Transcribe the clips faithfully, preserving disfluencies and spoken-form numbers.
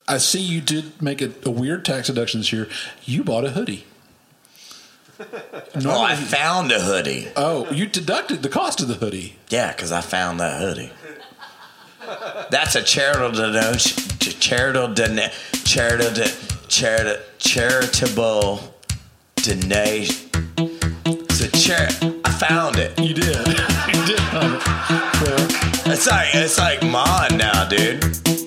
I see you did make a, a weird tax deduction this year. You bought a hoodie. No, oh, I found a hoodie. Oh, you deducted the cost of the hoodie. Yeah, because I found that hoodie. That's a charitable donation. Charitable donation. Charitable. Charitable. Charitable donation. It's a char. I found it. You did. You did find it. Well, it's like it's like mine now, dude.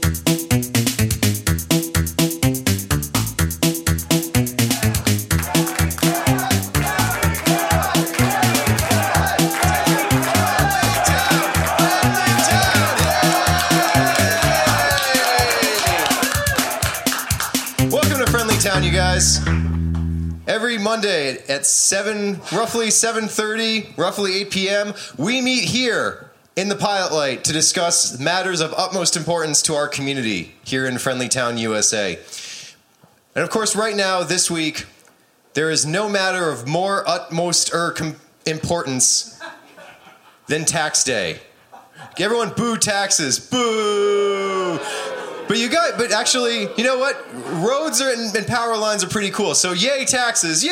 You guys, every Monday at seven, roughly seven thirty, roughly eight p.m., we meet here in the Pilot Light to discuss matters of utmost importance to our community here in Friendly Town, U S A. And of course, right now, this week, there is no matter of more utmost er com- importance than tax day. Everyone boo taxes, boo! But you got, but actually, you know what? Roads are, and, and power lines are pretty cool. So yay taxes,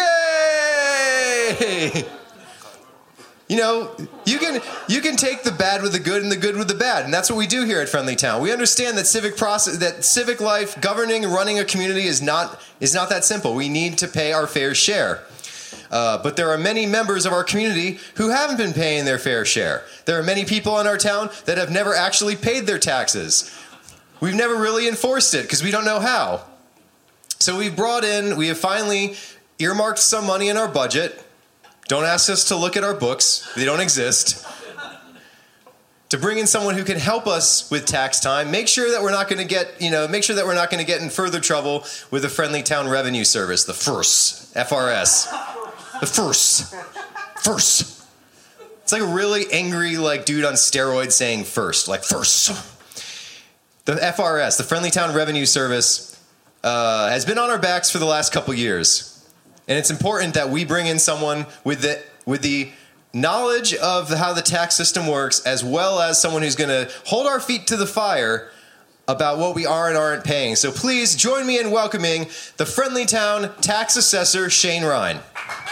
yay! You know, you can you can take the bad with the good and the good with the bad, and that's what we do here at Friendly Town. We understand that civic process, that civic life, governing and running a community is not is not that simple. We need to pay our fair share. Uh, but there are many members of our community who haven't been paying their fair share. There are many people in our town that have never actually paid their taxes. We've never really enforced it because we don't know how. So we've brought in, we have finally earmarked some money in our budget. Don't ask us to look at our books. They don't exist. To bring in someone who can help us with tax time, make sure that we're not going to get, you know, make sure that we're not going to get in further trouble with the Friendly Town Revenue Service, the F R S, F R S. The F R S. F R S. It's like a really angry, like, dude on steroids saying first, like first. The F R S, the Friendly Town Revenue Service, uh, has been on our backs for the last couple years. And it's important that we bring in someone with the with the knowledge of how the tax system works, as well as someone who's going to hold our feet to the fire about what we are and aren't paying. So please join me in welcoming the Friendly Town Tax Assessor, Shane Ryan.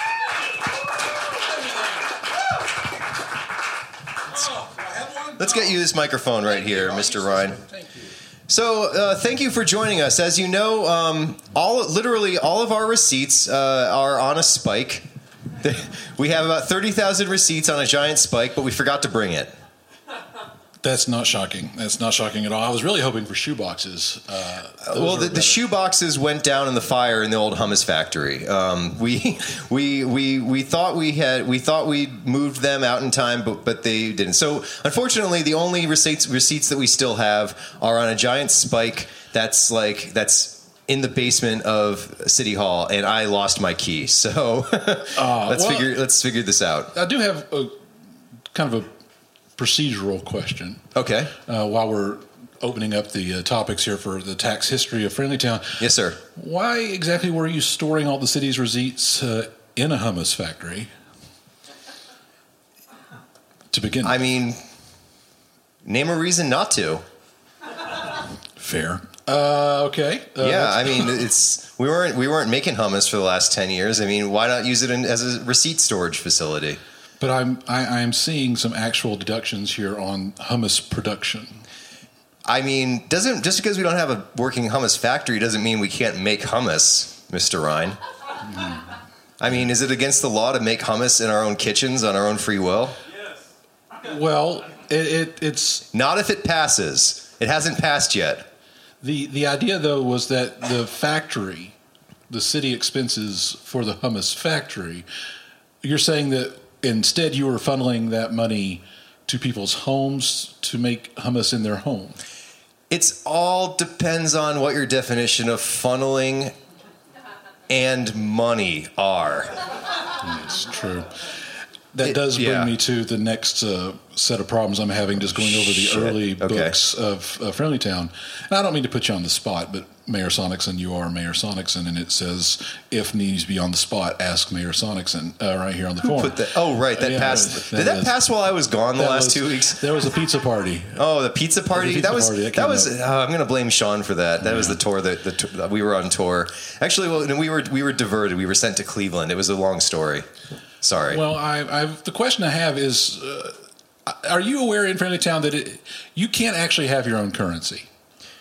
Let's get you this microphone right here, Mister Ryan. So, uh, thank you for joining us. As you know, um, all literally all of our receipts uh, are on a spike. We have about thirty thousand receipts on a giant spike, but we forgot to bring it. That's not shocking. That's not shocking at all. I was really hoping for shoe boxes. Uh, well, the, the shoe boxes went down in the fire in the old hummus factory. Um, we we we we thought we had we thought we moved them out in time, but but they didn't. So unfortunately, the only receipts receipts that we still have are on a giant spike. That's like that's in the basement of City Hall, and I lost my key. So uh, let's well, figure let's figure this out. I do have a kind of a procedural question. Okay. Uh, while we're opening up the uh, topics here for the tax history of Friendly Town. Yes, sir. Why exactly were you storing all the city's receipts uh, in a hummus factory to begin with? I mean, name a reason not to. Fair. Uh, okay. Uh, yeah, I mean, it's we weren't we weren't making hummus for the last ten years. I mean, why not use it in, as a receipt storage facility? But I'm I, I'm seeing some actual deductions here on hummus production. I mean, doesn't just because we don't have a working hummus factory doesn't mean we can't make hummus, Mister Ryan. Mm. I mean, is it against the law to make hummus in our own kitchens on our own free will? Yes. Well, it, it it's not if it passes. It hasn't passed yet. The the idea though was that the factory, the city expenses for the hummus factory, you're saying that instead, you were funneling that money to people's homes to make hummus in their home. It's all depends on what your definition of funneling and money are. It's true. That It- does bring yeah. me to the next uh, set of problems I'm having just going over the Shit. early Okay. books of uh, Friendly Town. And I don't mean to put you on the spot, but Mayor Sonicson, you are Mayor Sonicson, and it says, if needs be on the spot, ask Mayor Sonicson uh, right here on the form. Put that, oh, right. That Yeah, passed. that Did that is- pass while I was gone the That last was- two weeks? There was a pizza party. Oh, the pizza party. pizza that was party, that that, came was. up. Oh, I'm going to blame Sean for that. That was the tour that the, t- we were on tour. Actually, well, no, we were we were diverted. We were sent to Cleveland. It was a long story. Sorry. Well, I, I've, the question I have is, uh, are you aware in Friendly Town that it, you can't actually have your own currency?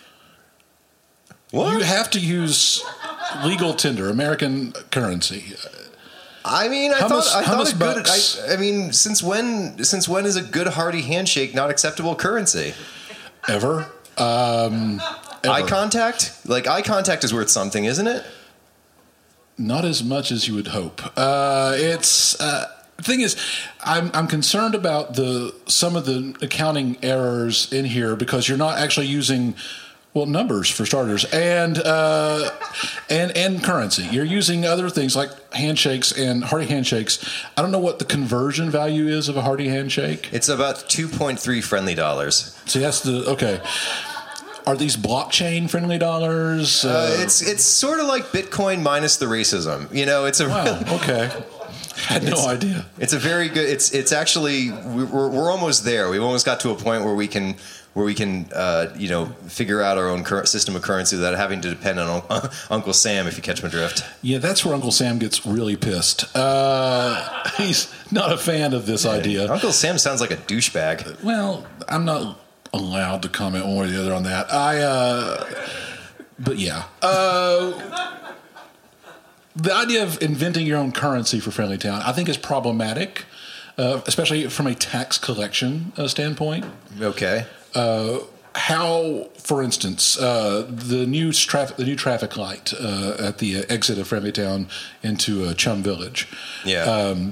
what? You have to use legal tender, American currency. I mean, I Hummus- thought I thought hummus a good. bucks. I, I mean, since when? Since when is a good hearty handshake not acceptable currency? Ever? Um, ever. Eye contact, like eye contact, is worth something, isn't it? Not as much as you would hope. Uh, it's uh, the thing is, I'm I'm concerned about the some of the accounting errors in here because you're not actually using. Well, numbers for starters, and uh, and and currency. You're using other things like handshakes and hearty handshakes. I don't know what the conversion value is of a hearty handshake. It's about two point three friendly dollars. See, that's the okay. Are these blockchain friendly dollars? Uh, Uh, it's it's sort of like Bitcoin minus the racism. You know, it's a wow. really, Okay, had no It's- idea. it's a very good. It's it's actually we're we're almost there. We've almost got to a point where we can where we can uh, you know figure out our own current system of currency without having to depend on Un- Uncle Sam. If you catch my drift. Yeah, that's where Uncle Sam gets really pissed. Uh, he's not a fan of this idea. Uncle Sam sounds like a douchebag. Well, I'm not allowed to comment one way or the other on that. I, uh, but yeah. Uh, the idea of inventing your own currency for Friendly Town, I think, is problematic, uh, especially from a tax collection uh, standpoint. Okay. Uh, how, for instance, uh, the new traffic the new traffic light uh, at the exit of Friendly Town into uh, Chum Village, Yeah. um,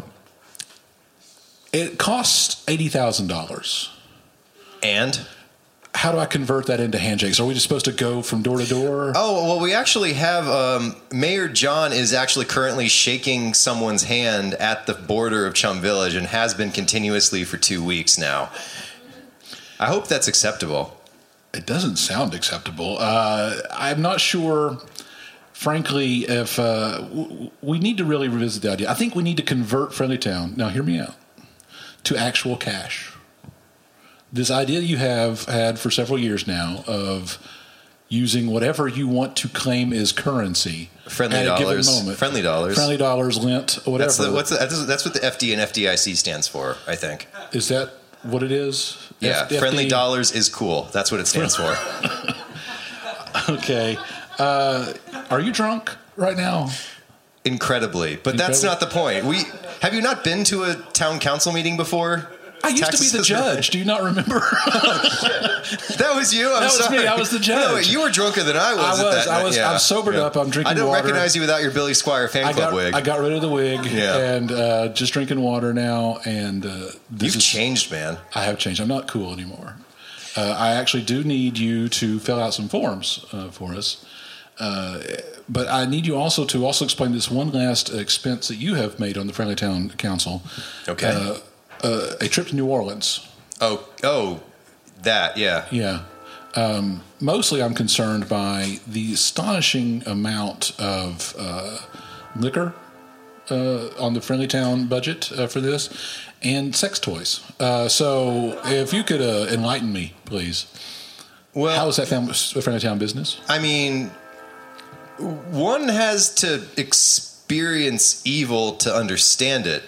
it costs eighty thousand dollars. and. How do I convert that into handshakes? Are we just supposed to go from door to door? Oh, well, we actually have um, Mayor John is actually currently shaking someone's hand at the border of Chum Village and has been continuously for two weeks now. I hope that's acceptable. It doesn't sound acceptable. Uh, I'm not sure, frankly, if uh, w- we need to really revisit the idea. I think we need to convert Friendly Town, now hear me out, to actual cash. This idea you have had for several years now of using whatever you want to claim is currency Friendly at a given dollars. moment. Friendly dollars. Friendly dollars, lint, whatever. That's, the, what's the, that's what the F D and F D I C stands for, I think. Is that what it is? Yeah, F- friendly FD? dollars is cool. That's what it stands for. Okay. Uh, are you drunk right now? Incredibly, but that's Incredibly? not the point. We have you not been to a town council meeting before? I used Tax to be the assessment? judge. Do you not remember? That was you. I'm That was sorry. me. I was the judge. No, you were drunker than I was. I at was. that I night. was- Yeah. I'm sobered Yeah. up. I'm drinking I don't water. recognize you without your Billy Squire fan I club got, wig. I got rid of the wig Yeah. and uh, just drinking water now. And uh, this You've is, changed, man. I have changed. I'm not cool anymore. Uh, I actually do need you to fill out some forms uh, for us. Uh, but I need you also to also explain this one last expense that you have made on the Friendly Town Council. Okay. Uh, uh, a trip to New Orleans. Oh, oh, that, yeah. Yeah. Um, mostly I'm concerned by the astonishing amount of uh, liquor uh, on the Friendly Town budget uh, for this and sex toys. Uh, so if you could uh, enlighten me, please. Well, How is that fam- Friendly Town business? I mean, one has to experience evil to understand it.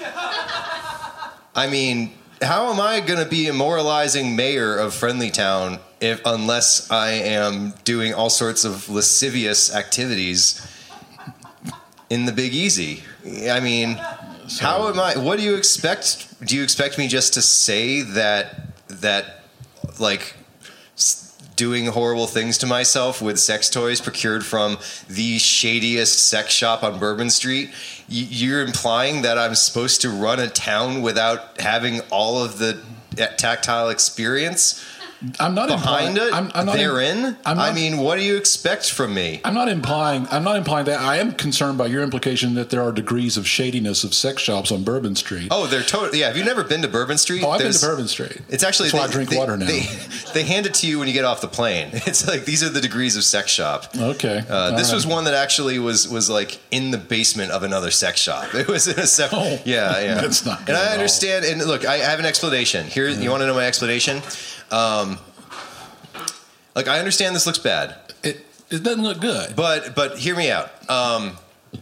I mean, how am I going to be a moralizing mayor of Friendly Town if unless I am doing all sorts of lascivious activities in the Big Easy? I mean, how am I? What do you expect? Do you expect me just to say that that like s- doing horrible things to myself with sex toys procured from the shadiest sex shop on Bourbon Street? Y- You're implying that I'm supposed to run a town without having all of the tactile experience? I'm not behind implying, it. I'm, I'm not therein. In, I'm not, I mean, what do you expect from me? I'm not implying. I'm not implying that. I am concerned by your implication that there are degrees of shadiness of sex shops on Bourbon Street. Oh, they're totally. Yeah, have you never been to Bourbon Street? Oh, I've There's, been to Bourbon Street. It's actually. That's why they, I drink they, water now. They, they hand it to you when you get off the plane. It's like these are the degrees of sex shop. Okay. Uh, this right. was one that actually was was like in the basement of another sex shop. It was in a separate. Oh, yeah, yeah. That's not. Good and I at understand. all. And look, I have an explanation here. Mm-hmm. You want to know my explanation? Um, like I understand this looks bad. It it doesn't look good. But but hear me out. Um,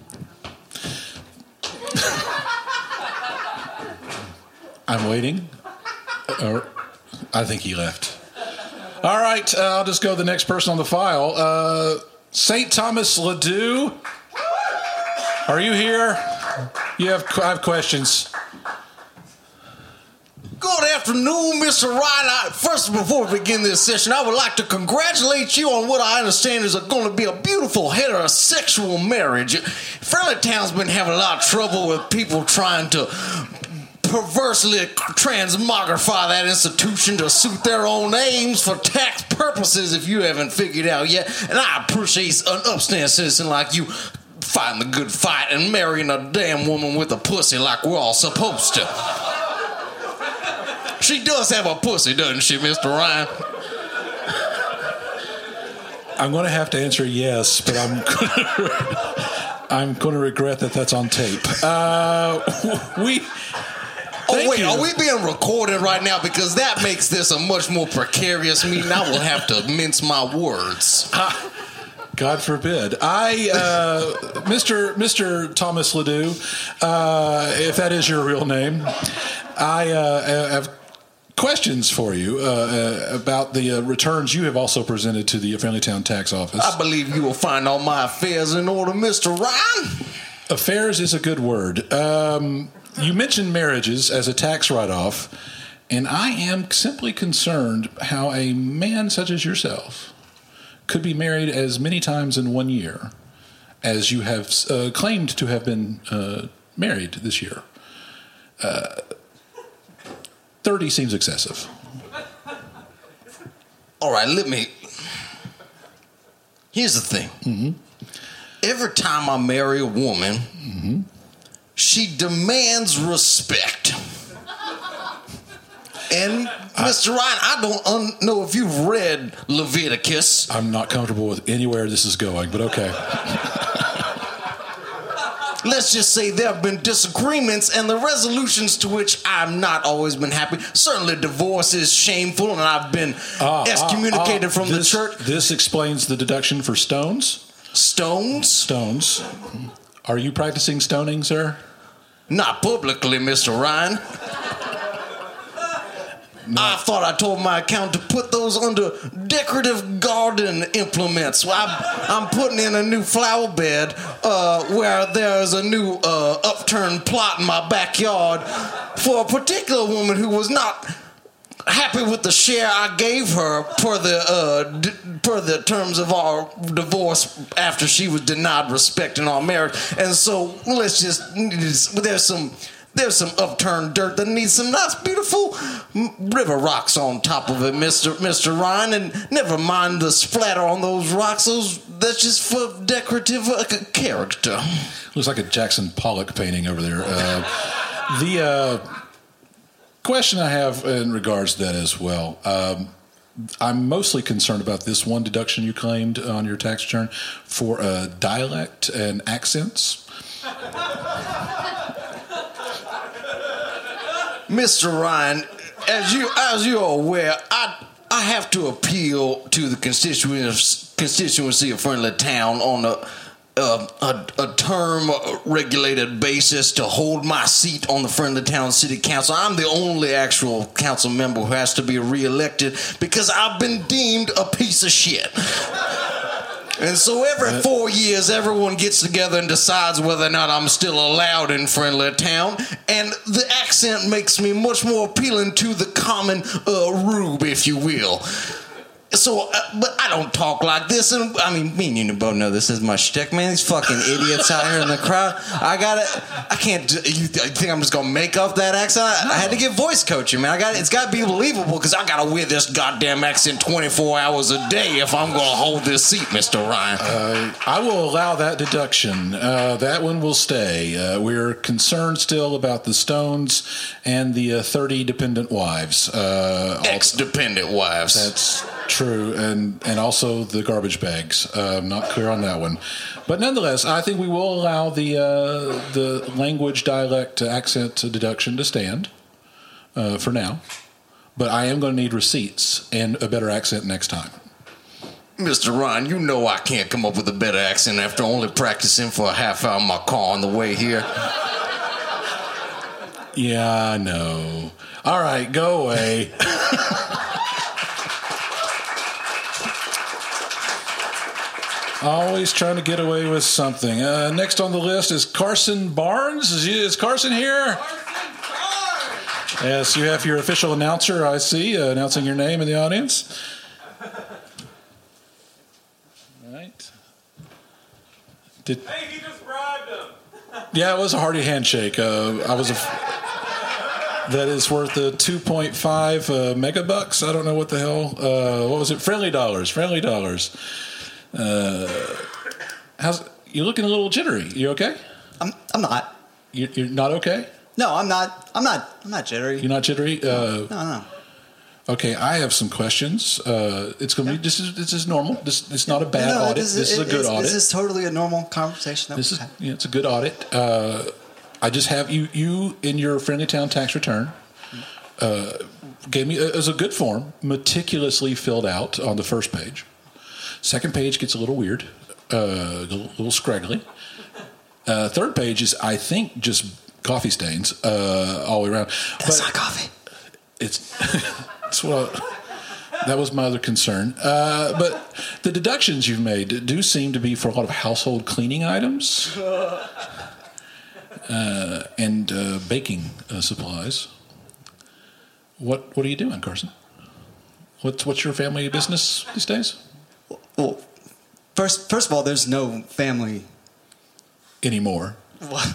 I'm waiting. Or I think he left. All right, uh, I'll just go to the next person on the file. Uh, Saint Thomas Ledoux, are you here? You have I have questions. Good afternoon, Mister Ryan. I, first, before we begin this session, I would like to congratulate you on what I understand is going to be a beautiful heterosexual marriage. Friendly Town's been having a lot of trouble with people trying to perversely transmogrify that institution to suit their own aims for tax purposes, if you haven't figured out yet. And I appreciate an upstanding citizen like you fighting the good fight and marrying a damn woman with a pussy like we're all supposed to. She does have a pussy, doesn't she, Mister Ryan? I'm going to have to answer yes, but I'm gonna, I'm going to regret that that's on tape. Uh, we. Oh, wait, you. are we being recorded right now? Because that makes this a much more precarious meeting. I will have to mince my words. Uh, God forbid. I, uh, Mister Mister Thomas Ledoux, uh, if that is your real name, I uh, have questions for you uh, uh, about the uh, returns you have also presented to the Friendly Town Tax Office. I believe you will find all my affairs in order, Mister Ryan. Affairs is a good word. Um, you mentioned marriages as a tax write-off, and I am simply concerned how a man such as yourself could be married as many times in one year as you have uh, claimed to have been uh, married this year. Uh, thirty seems excessive. All right, let me... Here's the thing. Mm-hmm. Every time I marry a woman, mm-hmm. she demands respect. And, Mister Ryan, I don't un- know if you've read Leviticus. I'm not comfortable with anywhere this is going, but okay. Let's just say there have been disagreements and the resolutions to which I've not always been happy. Certainly divorce is shameful and I've been Ah, excommunicated ah, ah, from this, the church. This explains the deduction for stones. Stones? Stones. Are you practicing stoning, sir? Not publicly, Mister Ryan. No. I thought I told my accountant to put those under decorative garden implements. Well, I'm, I'm putting in a new flower bed uh, where there's a new uh, upturned plot in my backyard for a particular woman who was not happy with the share I gave her per the uh, d- per the terms of our divorce after she was denied respect in our marriage. And so let's just there's some. There's some upturned dirt that needs some nice, beautiful river rocks on top of it, Mister Mister Ryan. And never mind the splatter on those rocks. Those that's just for decorative uh, character. Looks like a Jackson Pollock painting over there. Uh, the uh, question I have in regards to that as well. Um, I'm mostly concerned about this one deduction you claimed on your tax return for uh, dialect and accents. Mister Ryan, as you as you're aware, I I have to appeal to the constituency constituency of Friendly Town on a a, a, a term regulated basis to hold my seat on the Friendly Town City Council. I'm the only actual council member who has to be reelected because I've been deemed a piece of shit. And so every four years, everyone gets together and decides whether or not I'm still allowed in Friendly Town. And the accent makes me much more appealing to the common uh, rube, if you will. So, uh, but I don't talk like this. And I mean, me and you both know this is my shtick, man. These fucking idiots out here in the crowd. I gotta, I can't. Do, you, you think I'm just gonna make up that accent? I, no. I had to get voice coaching, man. I got it's got to be believable because I gotta wear this goddamn accent twenty-four hours a day if I'm gonna hold this seat, Mister Ryan. Uh, I will allow that deduction. Uh, that one will stay. Uh, we're concerned still about the Stones and the uh, thirty dependent wives. Uh, Ex-dependent wives. That's true, and and also the garbage bags. Uh, I'm not clear on that one, but nonetheless, I think we will allow the uh, the language, dialect, accent deduction to stand uh, for now. But I am going to need receipts and a better accent next time. Mister Ryan, you know I can't come up with a better accent after only practicing for a half hour in my car on the way here. Yeah, I know. All right, go away. Always trying to get away with something. Uh, next on the list is Carson Barnes. Is, is Carson here? Carson Barnes! Yes, you have your official announcer, I see, uh, announcing your name in the audience. Right. Did, Hey, he just bribed him. yeah, it was a hearty handshake. Uh, I was a... That is worth uh, two point five uh, megabucks. I don't know what the hell. Uh, what was it? Friendly dollars. Friendly dollars. Uh, how's you're looking a little jittery? You okay? I'm I'm not. You, you're not okay? No, I'm not. I'm not. I'm not jittery. You're not jittery? Uh, no, no. Okay, I have some questions. Uh, it's going to be this is this is normal. This it's not a bad no, audit. This is, this is a good it's, audit. This is totally a normal conversation. That This we is have. yeah, it's a good audit. Uh, I just have you you in your Friendly Town tax return. Uh, gave me it was a good form, meticulously filled out on the first page. Second page gets a little weird, uh, a little, little scraggly. Uh, third page is, I think, just coffee stains uh, all the way around. That's but not coffee. It's, it's what I, that was my other concern. Uh, but the deductions you've made do seem to be for a lot of household cleaning items uh, and uh, baking uh, supplies. What What are you doing, Carson? What's What's your family business these days? Well, first, first of all, there's no family Anymore. What?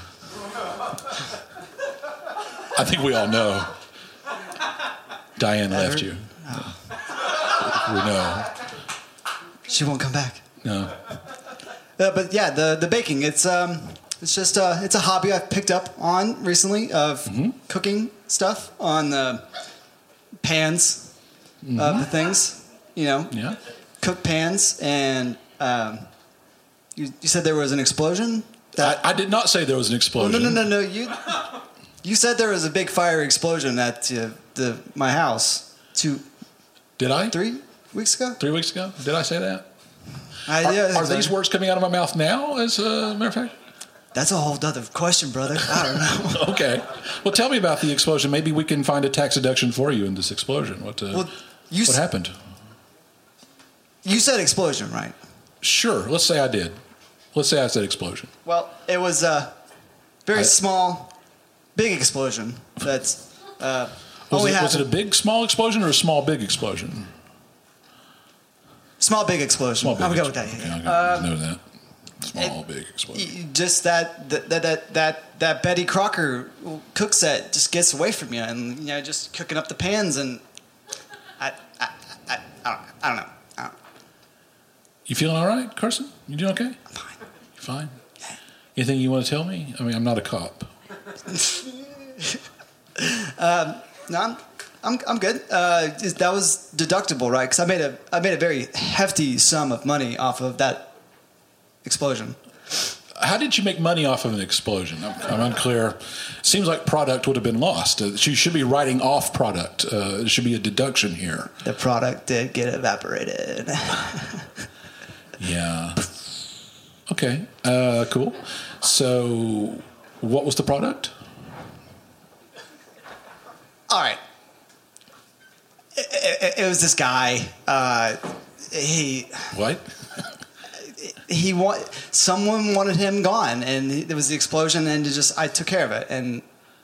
I think we all know. Diane left you. Oh. We know. She won't come back. No. Uh, but yeah, the the baking. It's um, it's just uh, it's a hobby I've picked up on recently of Mm-hmm. cooking stuff on the pans Mm-hmm. of the things. You know, Yeah. cook pans, and um, you you said there was an explosion. That I, I did not say there was an oh, explosion. no no no no you you said there was a big fire explosion at uh, the my house two Did I? three weeks ago. Three weeks ago? Did I say that? I, Are, yeah, are that's these right. words coming out of my mouth now, as a matter of fact? That's a whole other question, brother. I don't know. Okay. Well, tell me about the explosion. Maybe we can find a tax deduction for you in this explosion. What, uh, Well, you what s- happened? You said explosion, right? Sure. Let's say I did. Let's say I said explosion. Well, it was a very I- small, big explosion. That's uh, Was only it, was it a happened- big, small explosion or a small, big explosion? small, big explosion. Small, big I'm gonna go with that. explosion. Yeah, yeah. Okay, I know that. Small, big explosion. Y- Just that that that that that, that Betty Crocker cook set just gets away from you, and you know, just cooking up the pans, and I I I, I, don't, I don't know. I don't, You feeling all right, Carson? You doing okay? I'm fine. You fine? Anything you want to tell me? I mean, I'm not a cop. No, I'm I'm I'm good. Uh, is- that was deductible, right? Because I made a I made a very hefty sum of money off of that explosion. How did you make money off of an explosion? I'm, I'm unclear. Seems like product would have been lost. Uh, you should be writing off product. Uh, there should be a deduction here. The product did get evaporated. Yeah. Okay. Uh, cool. So, what was the product? All right. It, it, it was this guy. Uh, he What? he wa- someone wanted him gone, and he, there was the explosion, and it just I took care of it. And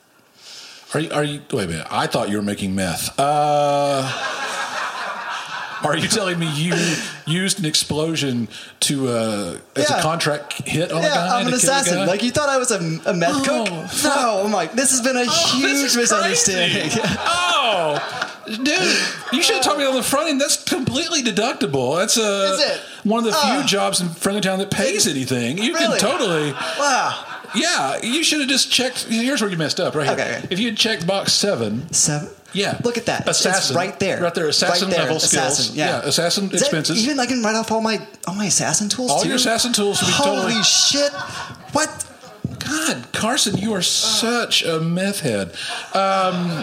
Are you? Are you? Wait a minute. I thought you were making meth. Uh, Are you telling me you used an explosion to uh, as Yeah. a contract hit on a Yeah, guy? I'm an to kill a assassin. guy? Like you thought I was a, a meth Oh, cook? No, I'm like, this has been a Oh, huge this is misunderstanding. crazy. Oh, dude, you should have told me on the front end. That's completely deductible. That's uh, Is it? one of the few Oh. jobs in Friendly Town that pays anything. You Really? can totally. Wow. Yeah, you should have just checked. Here's where you messed up, right here. Okay, okay. If you had checked box seven, Seven. yeah, Look at that. It's Assassin, right there. right there. Assassin Right there. level skills, Assassin, yeah. assassin Is that expenses. even I can write off all my all my assassin tools. All too? your assassin tools would be Holy totally- shit! What? God, Carson, you are such a meth head. Um,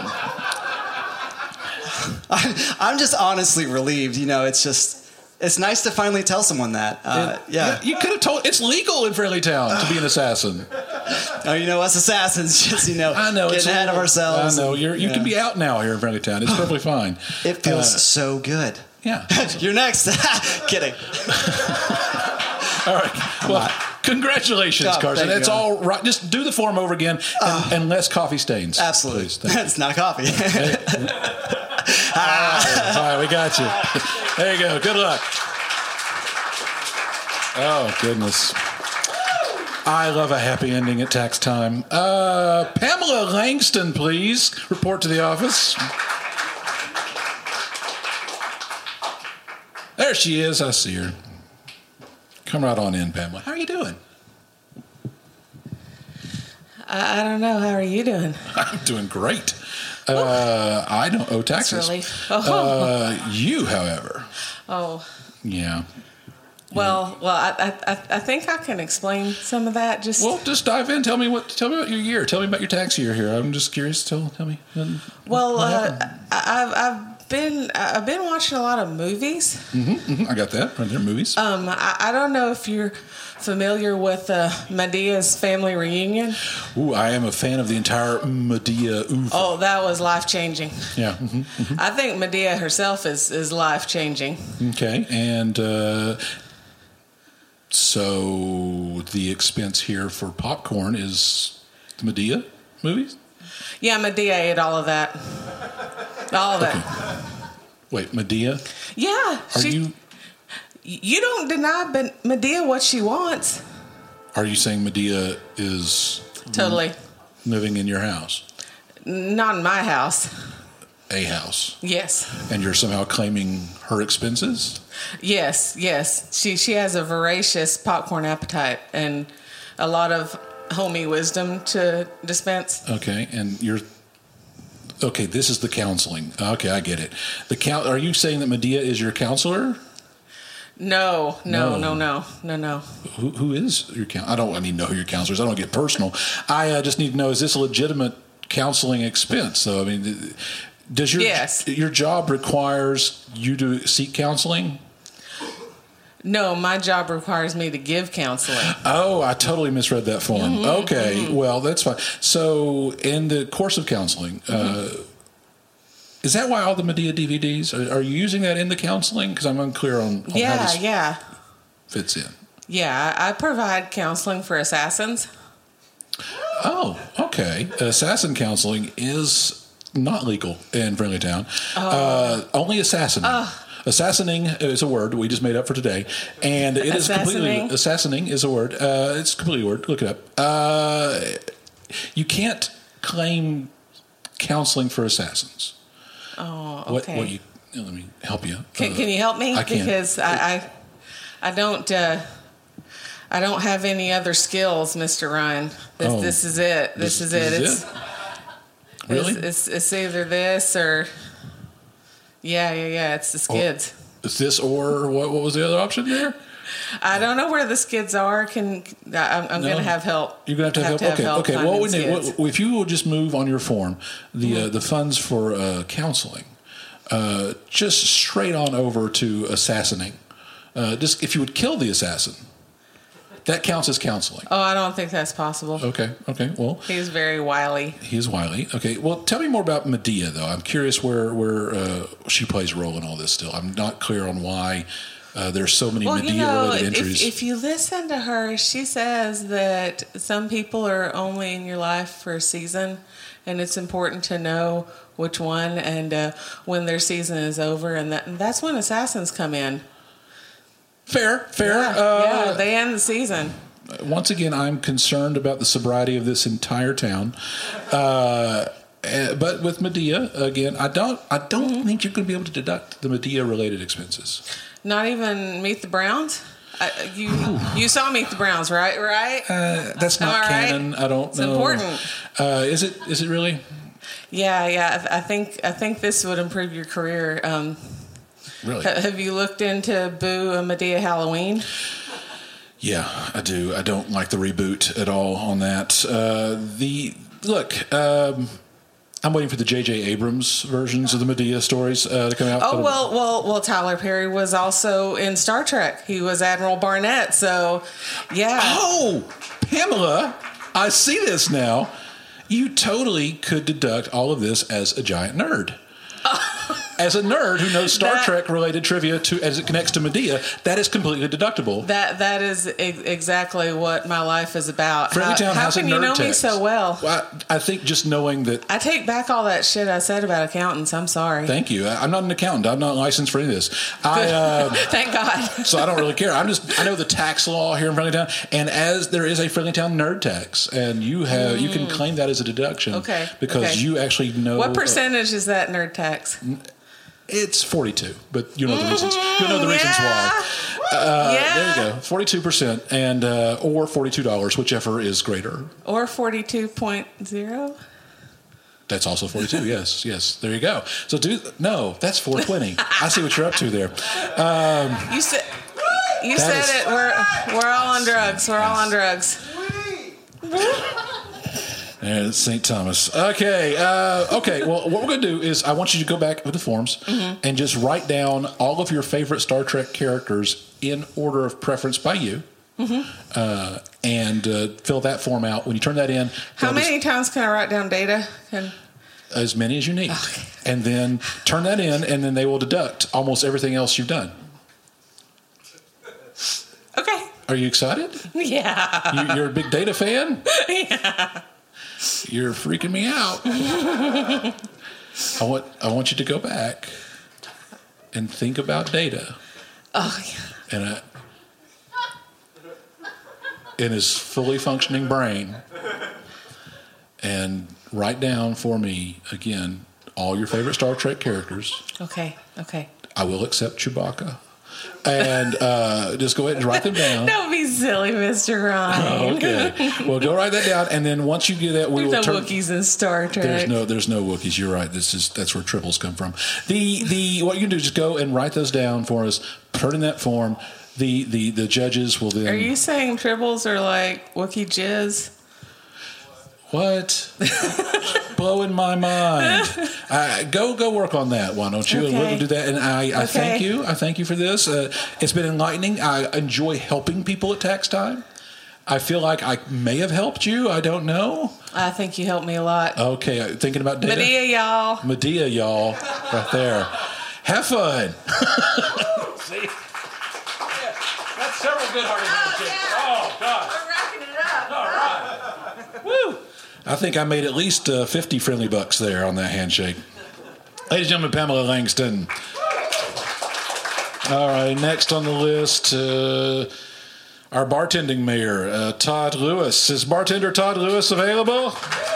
I, I'm just honestly relieved. You know, it's just it's nice to finally tell someone that. Uh, yeah. you could have told. It's legal in Friendly Town to be an assassin. Oh, you know, us assassins just you know I know. getting it's a ahead of little- ourselves. I know. and, You're, you yeah. can be out now here in Friendly Town. It's perfectly fine. It feels Uh, so good. yeah. You're next. Kidding. All right. Well, not. congratulations, Oh, Carson. thank That's you. all right. Just do the form over again and, and less coffee stains. Absolutely. Please. Thank you. It's not coffee. All right, we got you. There you go. Good luck. Oh, goodness. I love a happy ending at tax time. Uh, Pamela Langston, please. Report to the office. There she is. I see her. Come right on in, Pamela. How are you doing? I, I don't know. How are you doing? I'm doing great. Uh, I don't owe taxes. That's relief. Oh. Uh, you, however, Oh, yeah. well, well, I, I, I think I can explain some of that. Just Well, just dive in. Tell me what. Tell me about your year. Tell me about your tax year here. I'm just curious. Tell tell me. um, well, what uh, happened? I, I've I've been I've been watching a lot of movies. Mhm, I got that. Right there, movies. Um, I, I don't know if you're familiar with uh, Medea's family reunion. Ooh, I am a fan of the entire Medea oeuvre. Oh, that was life changing. Yeah. mhm. I think Medea herself is is life changing. Okay. And uh, so the expense here for popcorn is the Medea movies. Yeah, Medea ate all of that. All of it. Wait, Medea? Yeah. Are she, you You don't deny but Medea what she wants. are you saying Medea is Totally. living in your house, Not in my house. a house, Yes. and you're somehow claiming her expenses? Yes, yes. She she has a voracious popcorn appetite and a lot of homey wisdom to dispense. Okay, and you're okay. This is the counseling. Okay, I get it. The count. Are you saying that Medea is your counselor? No, no, No. no, no, no, no. Who, who is your counselor? I don't. I need to know who your counselor is. I don't get personal. I uh, just need to know: is this a legitimate counseling expense? So, I mean, th- does your Yes. your job requires you to seek counseling? No, my job requires me to give counseling. Oh, I totally misread that form. Mm-hmm, okay, well, that's fine. So, in the course of counseling, Mm-hmm. uh, is that why all the Medea D V Ds are, are you using that in the counseling? Because I'm unclear on, on how Yeah, this yeah. fits in. Yeah, I I provide counseling for assassins. Oh, okay. Assassin counseling is not legal in Friendly Town. Uh, only assassinating. Assassinating is a word we just made up for today, and it is completely Assassinating? assassinating is a word. Uh, it's a completely word. Look it up. Uh, you can't claim counseling for assassins. Oh, What? okay. What you? Let me help you. Can, Uh, can you help me? I can. Because I, I, I don't, uh, I don't have any other skills, Mister Ryan. This, Oh. this is it. This, is it. This It's, is it? Really? It's, it's, it's either this or, yeah, yeah, yeah. It's the skids. Is this or what? What was the other option there? I don't know where the skids are. Can I'm, I'm No. going to have help? You're gonna have to have, help. Okay, okay. finding Well, we need, skids. what, if you will just move on your form, the uh, the funds for uh, counseling, uh, just straight on over to assassinating. Uh, just if you would kill the assassin, that counts as counseling. Oh, I don't think that's possible. Okay, okay. Well, He's very wily. he is wily. Okay. Well, tell me more about Medea, though. I'm curious where where uh, she plays a role in all this. Still, I'm not clear on why Uh, there's so many Well, Medea you know, related if, entries. if you listen to her, she says that some people are only in your life for a season, and it's important to know which one and uh, when their season is over, and, that, and that's when assassins come in. fair, fair. Yeah, uh, yeah, they end the season. Once again, I'm concerned about the sobriety of this entire town. Uh, eh, but with Medea, again, I don't, I don't Mm-hmm. think you're going to be able to deduct the Medea-related expenses. Not even Meet the Browns. I, you you saw Meet the Browns, right? Right? Uh, that's not Am I right? canon. I don't It's know. important. Uh, is it? Is it really? Yeah, yeah. I, th- I think I think this would improve your career. Um, Really? ha- have you looked into Boo and Medea Halloween? Yeah, I do. I don't like the reboot at all on that. Uh, the look. Um, I'm waiting for the J J Abrams versions of the Medea stories uh, to come out. Oh That'll- well, well, well. Tyler Perry was also in Star Trek. He was Admiral Barnett. So, yeah. Oh, Pamela, I see this now. You totally could deduct all of this as a giant nerd. As a nerd who knows Star That- Trek related trivia to as it connects to Medea, that is completely deductible. That that is ex- exactly what my life is about. Friendly How, Town how has a can you nerd know me text. so well? Well, I, I think just knowing that. I take back all that shit I said about accountants. I'm sorry. Thank you. I, I'm not an accountant. I'm not licensed for any of this. I. Uh, Thank God. So I don't really care. I'm just I know the tax law here in Friendly Town, and as there is a Friendly Town nerd tax, and you have you can claim that as a deduction, Okay, because okay. you actually know What percentage is that nerd tax? It's forty-two, but you know the reasons. You know the Yeah. reasons why. Uh, Yeah. There you go, forty-two percent, and uh, or forty-two dollars, whichever is greater. Or forty-two point zero? That's also forty-two. Yes, yes. There you go. So do no, that's four twenty. I see what you're up to there. Um, You said you That said is- it. We're we're all on drugs. We're all on drugs. And it's Saint Thomas. Okay. Uh, okay. Well, what we're going to do is I want you to go back with the forms Mm-hmm. and just write down all of your favorite Star Trek characters in order of preference by you, Mm-hmm. uh, and uh, fill that form out. When you turn that in, How they'll just- many times can I write down data? Can, as many as you need, and then turn that in, and then they will deduct almost everything else you've done. okay. Are you excited? Yeah. You, you're a big data fan? Yeah. You're freaking me out. I want I want you to go back and think about data. Oh yeah. in a in his fully functioning brain, and write down for me again all your favorite Star Trek characters. Okay. Okay. I will accept Chewbacca, and uh, just go ahead and write them down. Don't be silly, Mister Ryan. Okay. Well, go write that down, and then once you get that, we There's will no turn. Wookiees in Star Trek. There's no, there's no Wookiees. You're right. This is that's where triples come from. The the what you can do is just go and write those down for us. Put in that form. The the the judges will then. Are you saying tribbles are like Wookiee jizz? What? Blowing my mind. Uh, go go work on that. Why don't you? And Okay. we'll do that. And I, I thank Okay. you. I thank you for this. Uh, it's been enlightening. I enjoy helping people at tax time. I feel like I may have helped you. I don't know. I think you helped me a lot. Okay, uh, thinking about data. Medea, y'all. Medea, y'all, right there. Have fun. See? Yeah, that's several good hearted handshakes. Oh, God. We're racking it up. All right. Woo. I think I made at least uh, fifty friendly bucks there on that handshake. Ladies and gentlemen, Pamela Langston. All right, next on the list, uh, our bartending mayor, uh, Todd Lewis. Is bartender Todd Lewis available?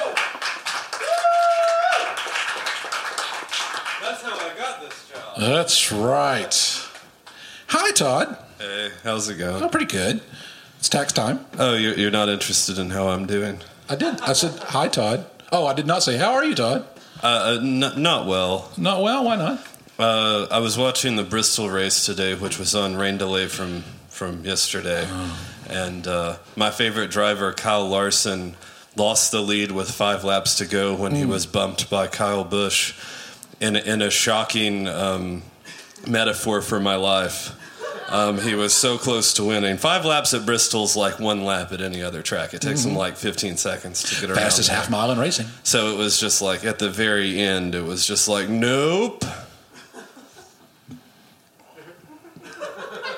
That's how I got this job. That's right. Hi, Todd. Hey, how's it going? Oh, pretty good. It's tax time. Oh, you're, you're not interested in how I'm doing? I did. I said, hi, Todd. Oh, I did not say, how are you, Todd? Uh, uh n- not well. Not well. Why not? Uh, I was watching the Bristol race today, which was on rain delay from, from yesterday. And uh, my favorite driver, Kyle Larson, lost the lead with five laps to go when he was bumped by Kyle Busch in, in a shocking um, metaphor for my life. Um, he was so close to winning. Five laps at Bristol's like one lap at any other track. It takes him like fifteen seconds to get around. Fastest there. half mile in racing. So it was just like at the very end, it was just like, nope.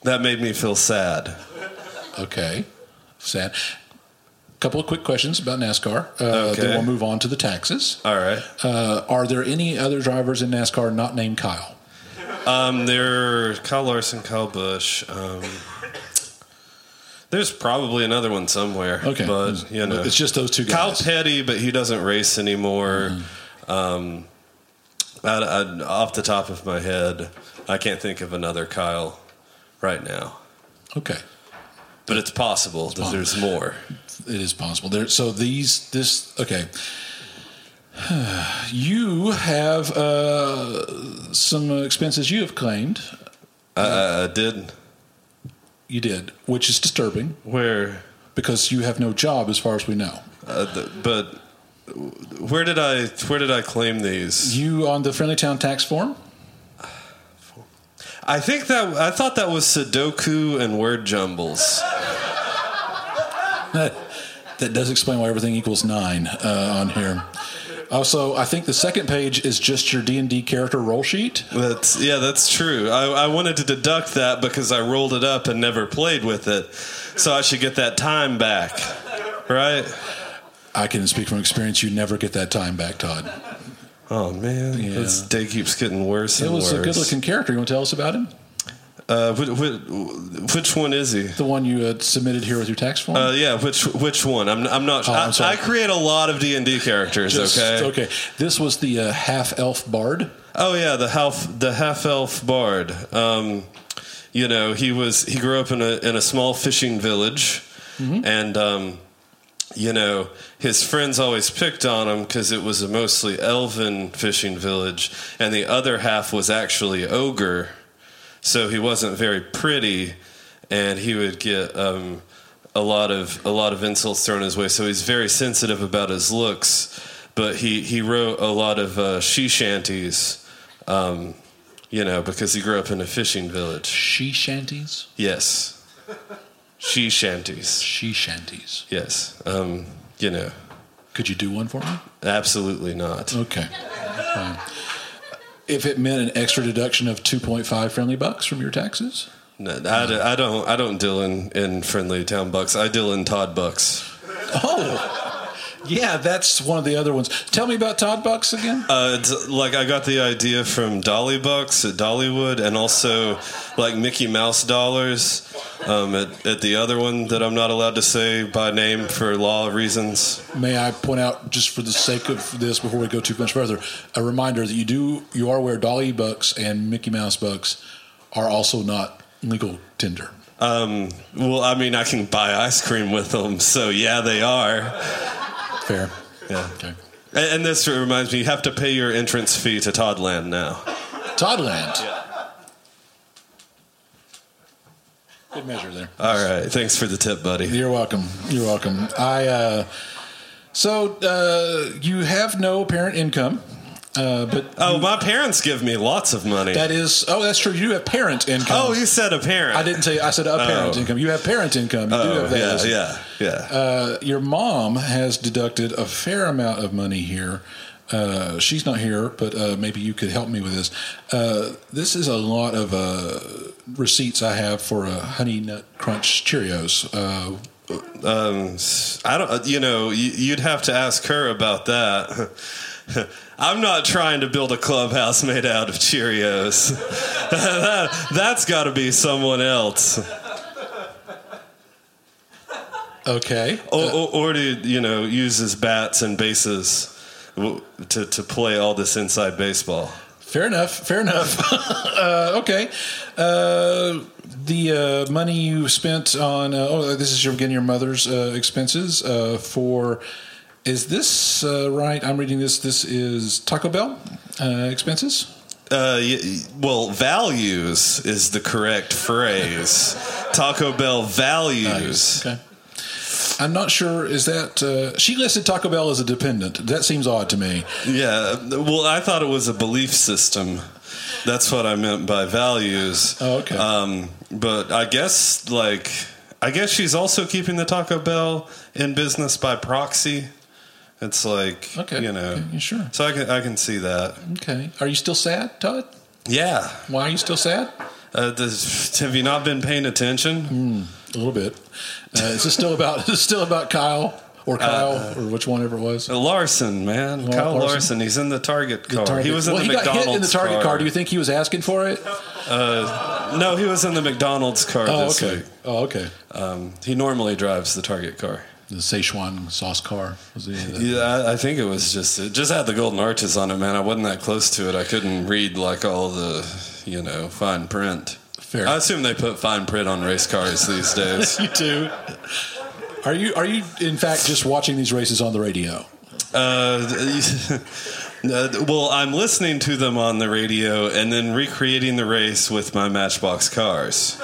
That made me feel sad. Okay, sad. Couple of quick questions about NASCAR. Uh, Okay. Then we'll move on to the taxes. All right. Uh, are there any other drivers in NASCAR not named Kyle? Um, there, Kyle Larson, Kyle Busch. Um, there's probably another one somewhere. Okay, but you know, it's just those two Kyle guys. Petty, but he doesn't race anymore. Mm-hmm. Um, I, I, off the top of my head, I can't think of another Kyle right now. Okay, but it's possible that possible. there's more. It is possible. There. So these, this, okay. You have uh, some expenses you have claimed. I, I did. You did, which is disturbing. Where? Because you have no job, as far as we know. Uh, the, but where did I where did I claim these? You on the Friendly Town tax form? I think that I thought that was Sudoku and word jumbles. That, that does explain why everything equals nine uh, on here. Also, I think the second page is just your D and D character roll sheet. That's yeah, that's true. I, I wanted to deduct that because I rolled it up and never played with it, so I should get that time back, right? I can speak from experience. You never get that time back, Todd. Oh man, Yeah. this day keeps getting worse It and was worse. a good-looking character. You want to tell us about him? Uh, which, which, which one is he? The one you had submitted here with your tax form? Uh, yeah, which which one? I'm I'm not. Oh, I'm I, sorry. I create a lot of D and D characters. Just- okay. Okay. This was the uh, half-elf bard. Oh yeah, the half the half elf bard. Um, you know, he was he grew up in a in a small fishing village, Mm-hmm. and um, you know his friends always picked on him because it was a mostly elven fishing village, and the other half was actually ogre, so he wasn't very pretty, and he would get um, a lot of a lot of insults thrown his way. So he's very sensitive about his looks, but he he wrote a lot of uh, she shanties. Um, you know, because he grew up in a fishing village. She shanties? Yes. She shanties. She shanties. Yes. Um, you know, Could you do one for me? absolutely not. Okay. Fine. If it meant an extra deduction of two point five friendly bucks from your taxes? No, I, d- I don't. I don't deal in, in friendly town bucks. I deal in Todd bucks. Oh, yeah, that's one of the other ones. Tell me about Todd Bucks again. Uh, it's like I got the idea from Dolly Bucks at Dollywood, and also like Mickey Mouse dollars um, at, at the other one that I'm not allowed to say by name for law reasons. May I point out, just for the sake of this, before we go too much further, a reminder that you do you are aware Dolly Bucks and Mickey Mouse Bucks are also not legal tender. Um, well, I mean, I can buy ice cream with them, so yeah, they are. Fair. Yeah. Okay. And, and this reminds me, you have to pay your entrance fee to Toddland now. Toddland. Good measure there. All right. Thanks for the tip, buddy. You're welcome. You're welcome. I uh, so uh, you have no apparent income, uh, but Oh, my parents give me lots of money. that is oh, that's true. You have parent income. Oh, you said a parent. I didn't tell you. I said apparent Oh. income. You have parent income. You do Oh, have that. yeah, Listen. yeah, yeah. Uh, your mom has deducted a fair amount of money here. Uh, she's not here, but uh, maybe you could help me with this. Uh, this is a lot of uh, receipts I have for uh, Honey Nut Crunch Cheerios. Uh, Um, I don't. You know, you- you'd have to ask her about that. I'm not trying to build a clubhouse made out of Cheerios. that, that's got to be someone else. okay. Or, or, or to, you know, use his bats and bases w- to, to play all this inside baseball. Fair enough. Fair enough. uh, okay. Uh, the uh, money you spent on uh, oh, this is your again your mother's uh, expenses uh, for. Is this uh, right? I'm reading this. This is Taco Bell uh, expenses. Uh, y- y- well, values is the correct phrase. Taco Bell values. Okay. I'm not sure. Is that uh, she listed Taco Bell as a dependent? That seems odd to me. Yeah. Well, I thought it was a belief system. That's what I meant by values. Oh, okay. Um, but I guess, like, I guess she's also keeping the Taco Bell in business by proxy. It's like, Okay. you know, Okay, sure. So I can I can see that. Okay. Are you still sad, Todd? Yeah. Why are you still sad? Uh, this, have you not been paying attention? Mm, a little bit. Uh, is this still about? Is this still about Kyle or Kyle Uh, or which one ever it was? Larson, man, Lar- Kyle Larson. Larson. He's in the Target car. The Target- He was in well, the he McDonald's got hit in the Target car. car. Do you think he was asking for it? Uh, no, he was in the McDonald's car Oh, this okay. week. Oh, okay. Um, he normally drives the Target car. The Szechuan sauce car. Was he the, Yeah, I, I think it was just it just had the golden arches on it, man. I wasn't that close to it. I couldn't read like all the, you know, fine print. Fair. I assume they put fine print on race cars these days. You do. Are you are you in fact just watching these races on the radio? Uh, well, I'm listening to them on the radio and then recreating the race with my Matchbox cars.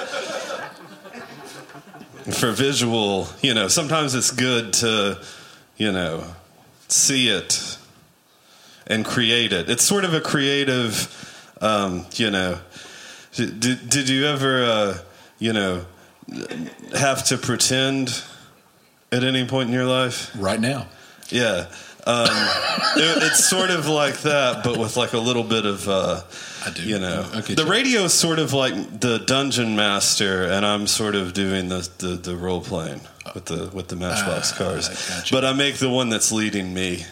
For visual, you know, sometimes it's good to, you know, see it and create it. It's sort of a creative, um, you know. Did, did you ever, uh, you know, have to pretend at any point in your life? Right now. Yeah. Um, it, it's sort of like that, but with like a little bit of, uh, I do. you know, Okay, the sure. radio is sort of like the dungeon master, and I'm sort of doing the, the, the role playing with the with the Matchbox Ah, cars. I gotcha. But I make the one that's leading me.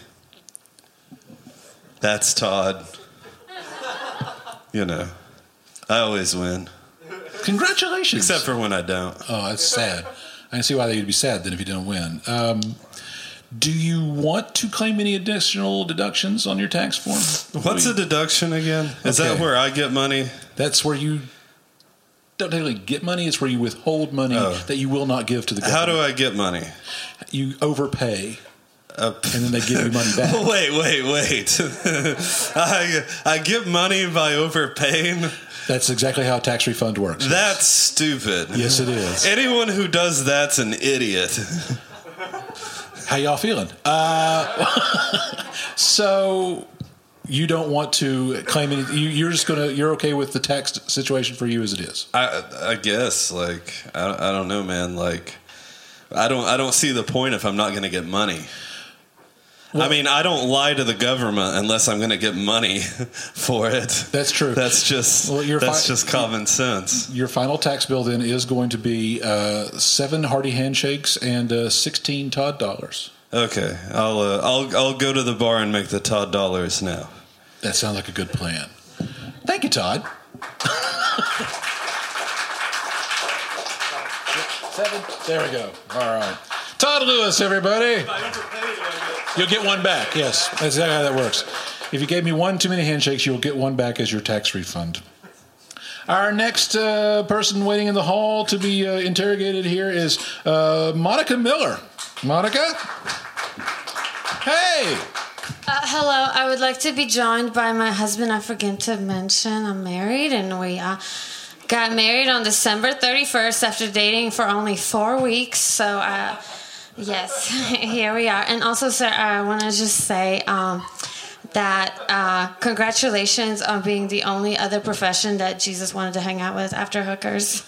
That's Todd. You know, I always win, Congratulations. except for when I don't. Oh, that's sad. I can see why they'd be sad then if you didn't win. Um, do you want to claim any additional deductions on your tax form? What's a deduction again? Is that Okay. where I get money? That's where you don't technically get money. It's where you withhold money Oh. that you will not give to the How government. do I get money? You overpay, Uh, and then they give you money back. Wait, wait, wait. I, I give money by overpaying? That's exactly how a tax refund works. That's stupid. Yes, it is. Anyone who does that's an idiot. How y'all feeling? Uh, so you don't want to claim any. You, you're just gonna. You're okay with the tax situation for you as it is. I, I guess, like, I, I don't know, man. Like, I don't, I don't see the point if I'm not going to get money. I mean, I don't lie to the government unless I'm going to get money for it. That's true. That's just Well, you're that's fi- just common sense. Your final tax bill then is going to be uh, seven hearty handshakes and uh, sixteen Todd dollars. Okay, I'll uh, I'll I'll go to the bar and make the Todd dollars now. That sounds like a good plan. Thank you, Todd. Seven. There we go. All right. Todd Lewis, everybody. You'll get one back. Yes, that's exactly how that works. If you gave me one too many handshakes, you'll get one back as your tax refund. Our next uh, person waiting in the hall to be uh, interrogated here is uh, Monica Miller. Monica? Hey! Uh, hello, I would like to be joined by my husband. I forgot to mention I'm married, and we uh, got married on December thirty-first after dating for only four weeks. So, uh, yes, here we are. And also, sir, I want to just say um, that uh, congratulations on being the only other profession that Jesus wanted to hang out with after hookers.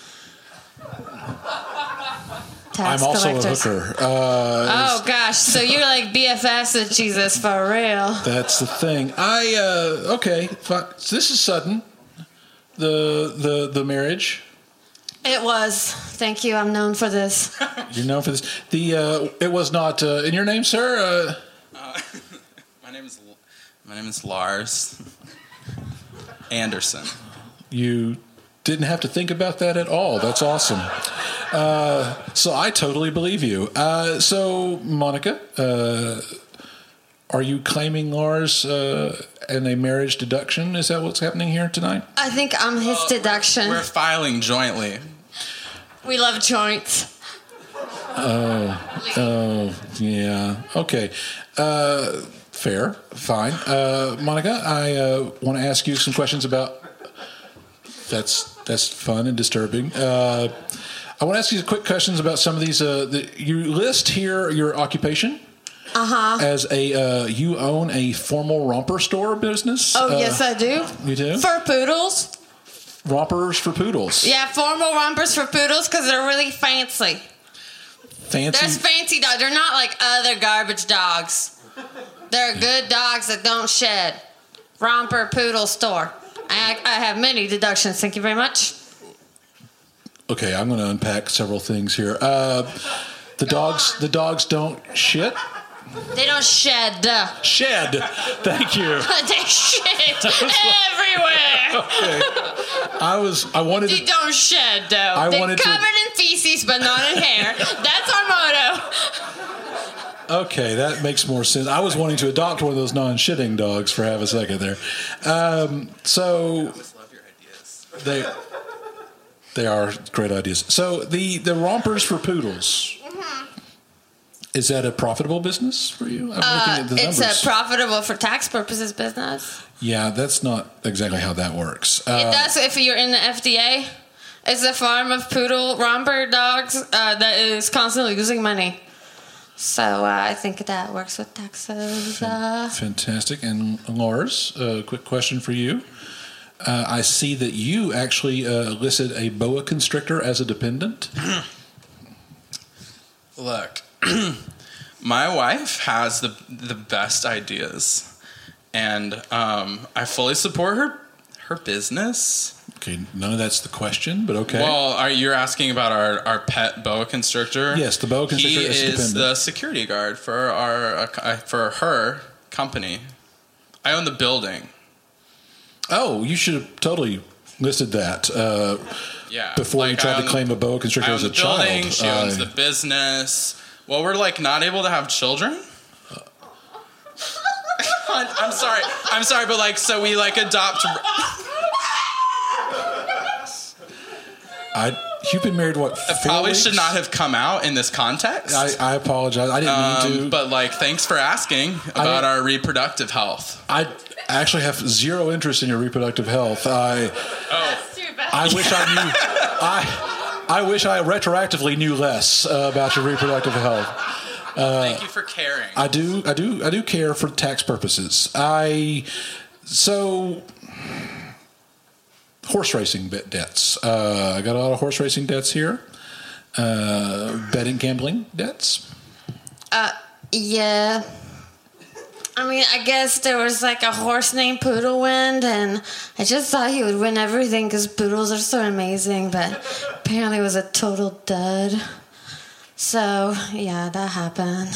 Tax I'm also collectors. a hooker. Uh, Oh gosh, so you're like B F Fs with Jesus for real? That's the thing. I uh, okay. Fine. So this is sudden. The the the marriage. It was. Thank you. I'm known for this. You're known for this. The uh, it was not. Uh, in your name, sir. Uh, Uh, my name is my name is Lars Anderson. you didn't have to think about that at all. That's awesome. Uh, so I totally believe you. Uh, so Monica, uh, are you claiming Lars uh, and a marriage deduction? Is that what's happening here tonight? I think I'm his deduction. We're filing jointly. We love joints. Oh, yeah. Okay. Uh, fair. Fine. Uh, Monica, I uh, want to ask you some questions about. That's that's fun and disturbing. Uh, I want to ask you quick questions about some of these. Uh, the, you list here your occupation. Uh huh. As a uh, you own a formal romper store business. Oh Uh, yes, I do. You do? For poodles. Rompers for poodles. Yeah, formal rompers for poodles because they're really fancy. Fancy. There's fancy dogs. They're not like other garbage dogs. They're good dogs that don't shed. Romper poodle store. I, I have many deductions. Thank you very much. Okay, I'm going to unpack several things here. Uh, the dogs, the dogs don't shit. They don't shed. Shed. Thank you. They shit everywhere. Okay. I was. I wanted. They to, don't shed though. I They're wanted to- covered in feces, but not in hair. That's our motto. Okay, that makes more sense. I was wanting to adopt one of those non-shitting dogs for half a second there. Um, so they they are great ideas. So the the rompers for poodles. Is that a profitable business for you? I'm Uh, looking at the it's numbers. a profitable for tax purposes business. Yeah, that's not exactly how that works. Uh, It does if you're in the F D A. It's a farm of poodle romper dogs uh, that is constantly losing money. So uh, I think that works with taxes. Uh, Fantastic. And Lars, a quick question for you. Uh, I see that you actually uh, listed a boa constrictor as a dependent. Look, my wife has the the best ideas, and um, I fully support her her business. Okay, none of that's the question, but okay. Well, are you asking about our, our pet boa constrictor? Yes, the boa constrictor He is is dependent. the security guard for our uh, for her company. I own the building. Oh, you should have totally listed that uh, Yeah, before you like, tried I to own- claim a boa constrictor I own as a the building. child. She owns Uh, the business. Well, we're like not able to have children. I'm sorry. I'm sorry, but like, so we like adopt. I you've been married what? It four probably weeks? should not have come out in this context. I, I apologize. I didn't mean Um, to. but like, thanks for asking about I- our reproductive health. I actually have zero interest in your reproductive health. I Oh, I wish I knew. I I wish I retroactively knew less uh, about your reproductive health. thank you for caring. I do, I do, I do care for tax purposes. I so horse racing bet debts. Uh, I got a lot of horse racing debts here. Uh, betting, gambling debts. yeah. I mean, I guess there was like a horse named Poodlewind, and I just thought he would win everything because poodles are so amazing, but apparently it was a total dud. So, yeah, that happened.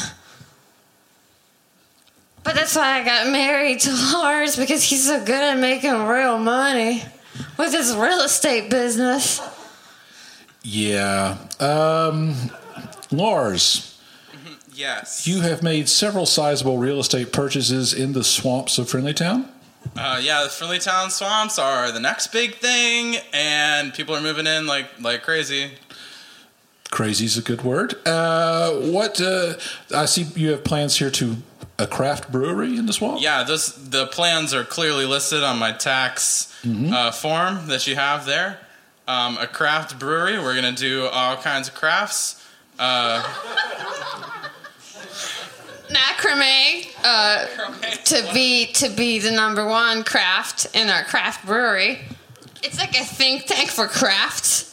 But that's why I got married to Lars, because he's so good at making real money with his real estate business. Yeah, um, Lars. Yes. You have made several sizable real estate purchases in the swamps of Friendlytown. Uh, yeah, the Friendly Town swamps are the next big thing, and people are moving in like like crazy. Crazy's a good word. Uh, what uh, I see you have plans here to a craft brewery in the swamp. Yeah, this the plans are clearly listed on my tax uh, form that you have there. Um, a craft brewery. We're gonna do all kinds of crafts. Uh, Macrame, uh, to be to be the number one craft in our craft brewery. It's like a think tank for crafts.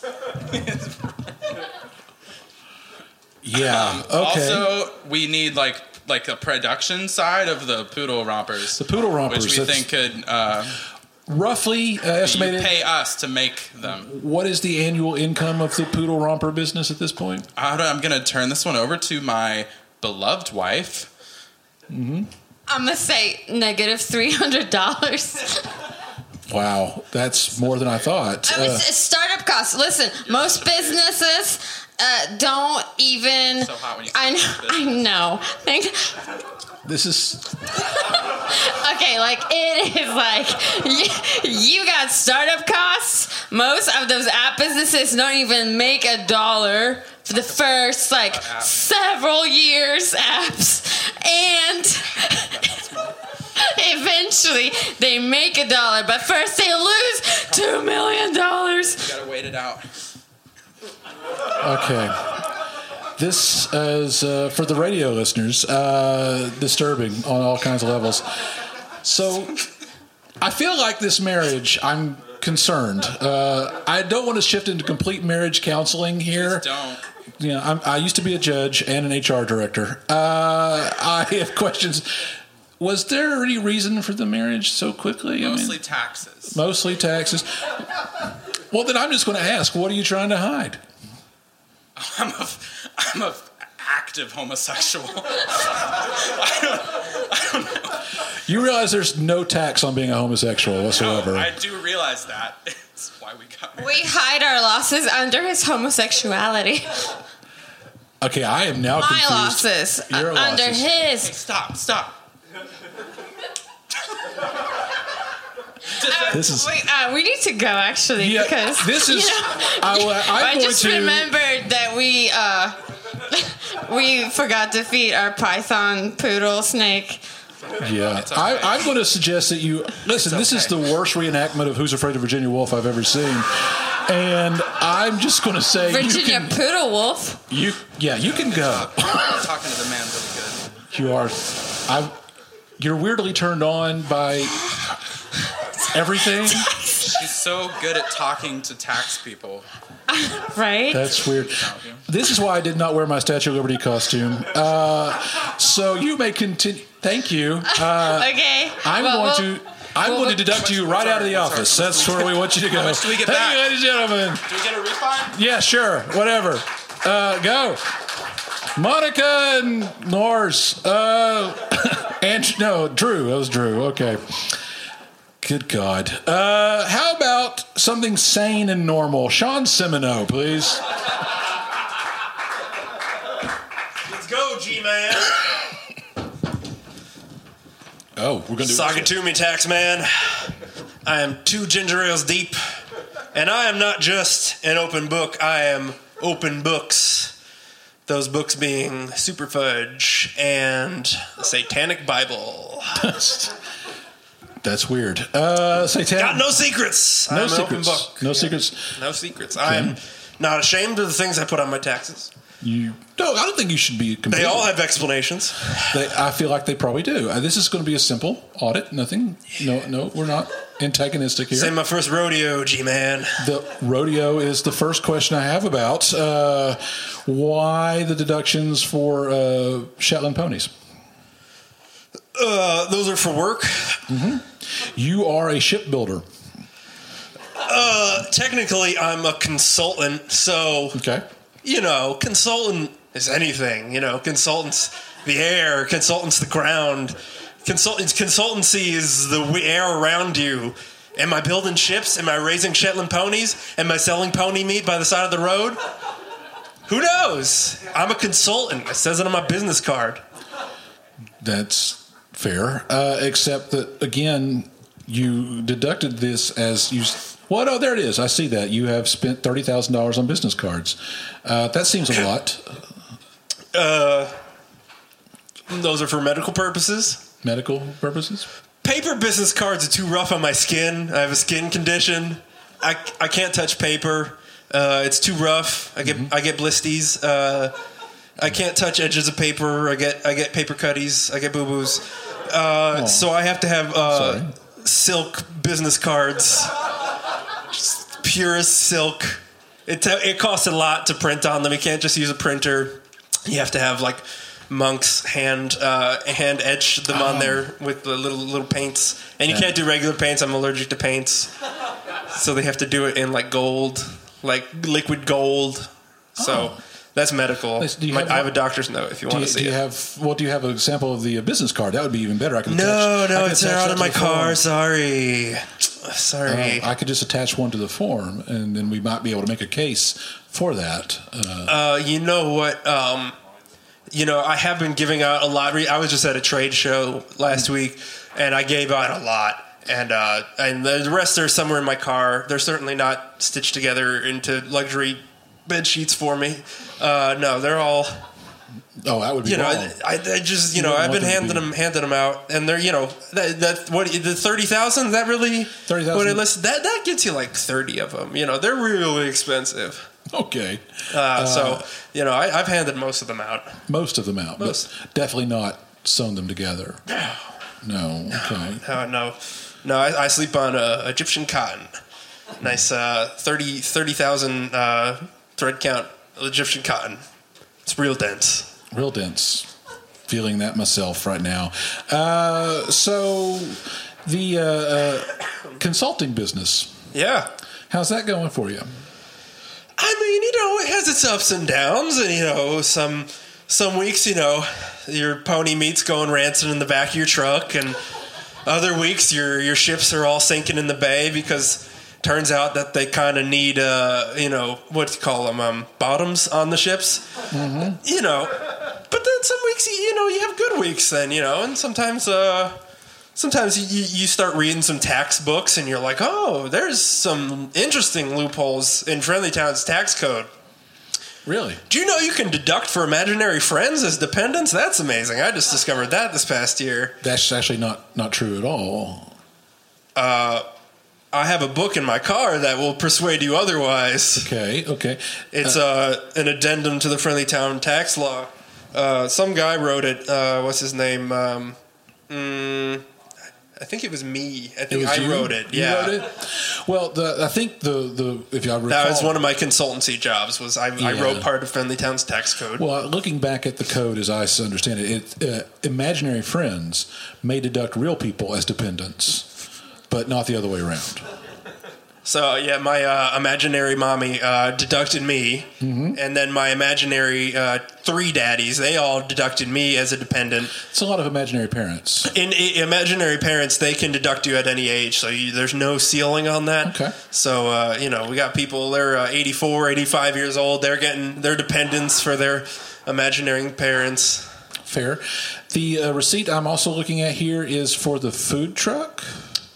Yeah. Okay. Also, we need like like a production side of the poodle rompers. The poodle rompers, which we that's- think could uh, Roughly uh, you estimated. pay us to make them. What is the annual income of the poodle romper business at this point? I don't- I'm going to turn this one over to my beloved wife. I'm gonna say negative three hundred dollars. Wow, that's more than I thought. I Uh, was startup costs. Listen, most businesses uh, don't even. So hot when you I know. say I know. Think. this is Okay, like it is like you, you got startup costs. Most of those app businesses don't even make a dollar for the first like several years apps, and eventually they make a dollar, but first they lose two million dollars. You got to wait it out. okay. This is uh, for the radio listeners uh, disturbing on all kinds of levels. So I feel like this marriage, I'm concerned. Uh, I don't want to shift into complete marriage counseling here. Please don't. You know, I'm, I used to be a judge and an H R director. Uh, I have questions. Was there any reason for the marriage so quickly? I mean, Mostly taxes. mostly taxes. Well, then I'm just going to ask, what are you trying to hide? I'm a, I'm a active homosexual. I don't, I don't know. You realize there's no tax on being a homosexual whatsoever. No, I do realize that. It's why we got married. We hide our losses under his homosexuality. Okay, I am now My confused. losses Your uh, under losses. his. Hey, stop, stop. This is. Wait, uh, we need to go actually Yeah, because this is- You know, I- I'm I going just to- remembered that we uh, we forgot to feed our python poodle snake. Yeah, okay. I, I'm going to suggest that you listen. This is the worst reenactment of Who's Afraid of Virginia Woolf I've ever seen, and I'm just going to say Virginia you can. poodle wolf. You yeah, you can go. I'm talking to the man really good. You are. I. You're weirdly turned on by everything. She's so good at talking to tax people. Right? That's weird. This is why I did not wear my Statue of Liberty costume. Uh, so you may continue. Thank you. Uh, okay. I'm Well, going we'll- to. I'm well, going to we'll- deduct you right out of the office. That's where we want you to go. How much do we get Thank back? you, ladies and gentlemen. Do we get a refund? Yeah, sure. Whatever. Uh, go. Monica and Norris. Uh, and no, Drew. That was Drew. Okay. Good God. Uh, how about something sane and normal? Sean Semino, please. Let's go, G-Man. Oh, we're going to do Sock it to me, tax man. I am two ginger ales deep, and I am not just an open book. I am open books. Those books being Super Fudge and the Satanic Bible. That's weird. Uh, Satan. Got no secrets. No I'm an open secrets. book. No secrets. No secrets. I am not ashamed of the things I put on my taxes. You no, I don't think you should be. Completely, They all have explanations. They, I feel like they probably do. Uh, this is going to be a simple audit. Nothing. No, no, we're not antagonistic here. This ain't my first rodeo, G-Man. The rodeo is the first question I have about uh, why the deductions for uh, Shetland ponies. Uh, those are for work. Mm-hmm. You are a shipbuilder. Uh, technically, I'm a consultant, so Okay. you know, consultant is anything. You know, consultants the air, consultants the ground, consultants consultancy is the w- air around you. Am I building ships? Am I raising Shetland ponies? Am I selling pony meat by the side of the road? Who knows? I'm a consultant. It says it on my business card. That's fair, uh, except that again, you deducted this as you. Well, no, there it is. I see that you have spent thirty thousand dollars on business cards. Uh, that seems a lot. Uh, those are for medical purposes. Medical purposes. Paper business cards are too rough on my skin. I have a skin condition. I, I can't touch paper. Uh, it's too rough. I get I get blisties. Uh, I can't touch edges of paper. I get I get paper cutties. I get boo boos. Uh, so I have to have uh, silk business cards. Just purest silk. It t- it costs a lot to print on them. You can't just use a printer. You have to have like monks hand uh, hand etch them on there with the little little paints. And you Yeah. can't do regular paints. I'm allergic to paints. So they have to do it in like gold, like liquid gold. So Oh. that's medical. Nice. Do you My- have I have one- a doctor's note if you Do want you, to see do you it. have? Well, do you have a sample of the uh, business card? That would be even better. I can No, attach, I no, can it's attach out that of to my the car. form. Sorry. Sorry. Uh, I could just attach one to the form, and then we might be able to make a case for that. Uh, Uh, you know what? Um, you know, I have been giving out a lot. Re- I was just at a trade show last week, and I gave out a lot. And uh, and the rest are somewhere in my car. They're certainly not stitched together into luxury bed sheets for me. Uh, no, they're all. oh, that would be You know, wrong. I, I just you You know wouldn't I've been want them to handing be- them handing them out, and they're you know that, that what the thirty thousand that really thirty thousand. what it lists that that gets you like thirty of them. You know, they're really expensive. Okay, Uh, so you know I, I've handed most of them out. most of them out, Most. but definitely not sewn them together. No. Okay. No, no, no. I, I sleep on uh, Egyptian cotton. Nice uh, thirty thirty thousand uh, thread count Egyptian cotton. It's real dense. Real dense. Feeling that myself right now. Uh, so, the uh, uh, consulting business. Yeah. How's that going for you? I mean, you know, it has its ups and downs, and you know, some some weeks, you know, your pony meat's going rancid in the back of your truck, and other weeks your your ships are all sinking in the bay because turns out that they kind of need, uh, you know, what do you call them, um, bottoms on the ships, mm-hmm. you know. But then some weeks, you know, you have good weeks then, you know, and sometimes, uh, sometimes you, you start reading some tax books and you're like, oh, there's some interesting loopholes in Friendly Town's tax code. Really? Do you know you can deduct for imaginary friends as dependents? That's amazing. I just discovered that this past year. That's actually not, not true at all. Uh, I have a book in my car that will persuade you otherwise. Okay, okay. It's uh, uh, an addendum to the Friendly Town tax law. Uh, some guy wrote it. Uh, what's his name? Um, mm, I think it was me. I think I you? wrote it. You Yeah. wrote it? Well, the, I think the, the if I recall, That was one of my consultancy jobs. Was I, I Yeah. wrote part of Friendly Town's tax code. Well, looking back at the code as I understand it, it uh, imaginary friends may deduct real people as dependents, but not the other way around. So yeah, my uh, imaginary mommy uh, deducted me, mm-hmm. and then my imaginary uh, three daddies, they all deducted me as a dependent. It's a lot of imaginary parents. In, in imaginary parents, they can deduct you at any age, so you, there's no ceiling on that. Okay. So uh, you know, we got people, they're uh, eighty-four, eighty-five years old, they're getting their dependents for their imaginary parents. Fair. The uh, receipt I'm also looking at here is for the food truck.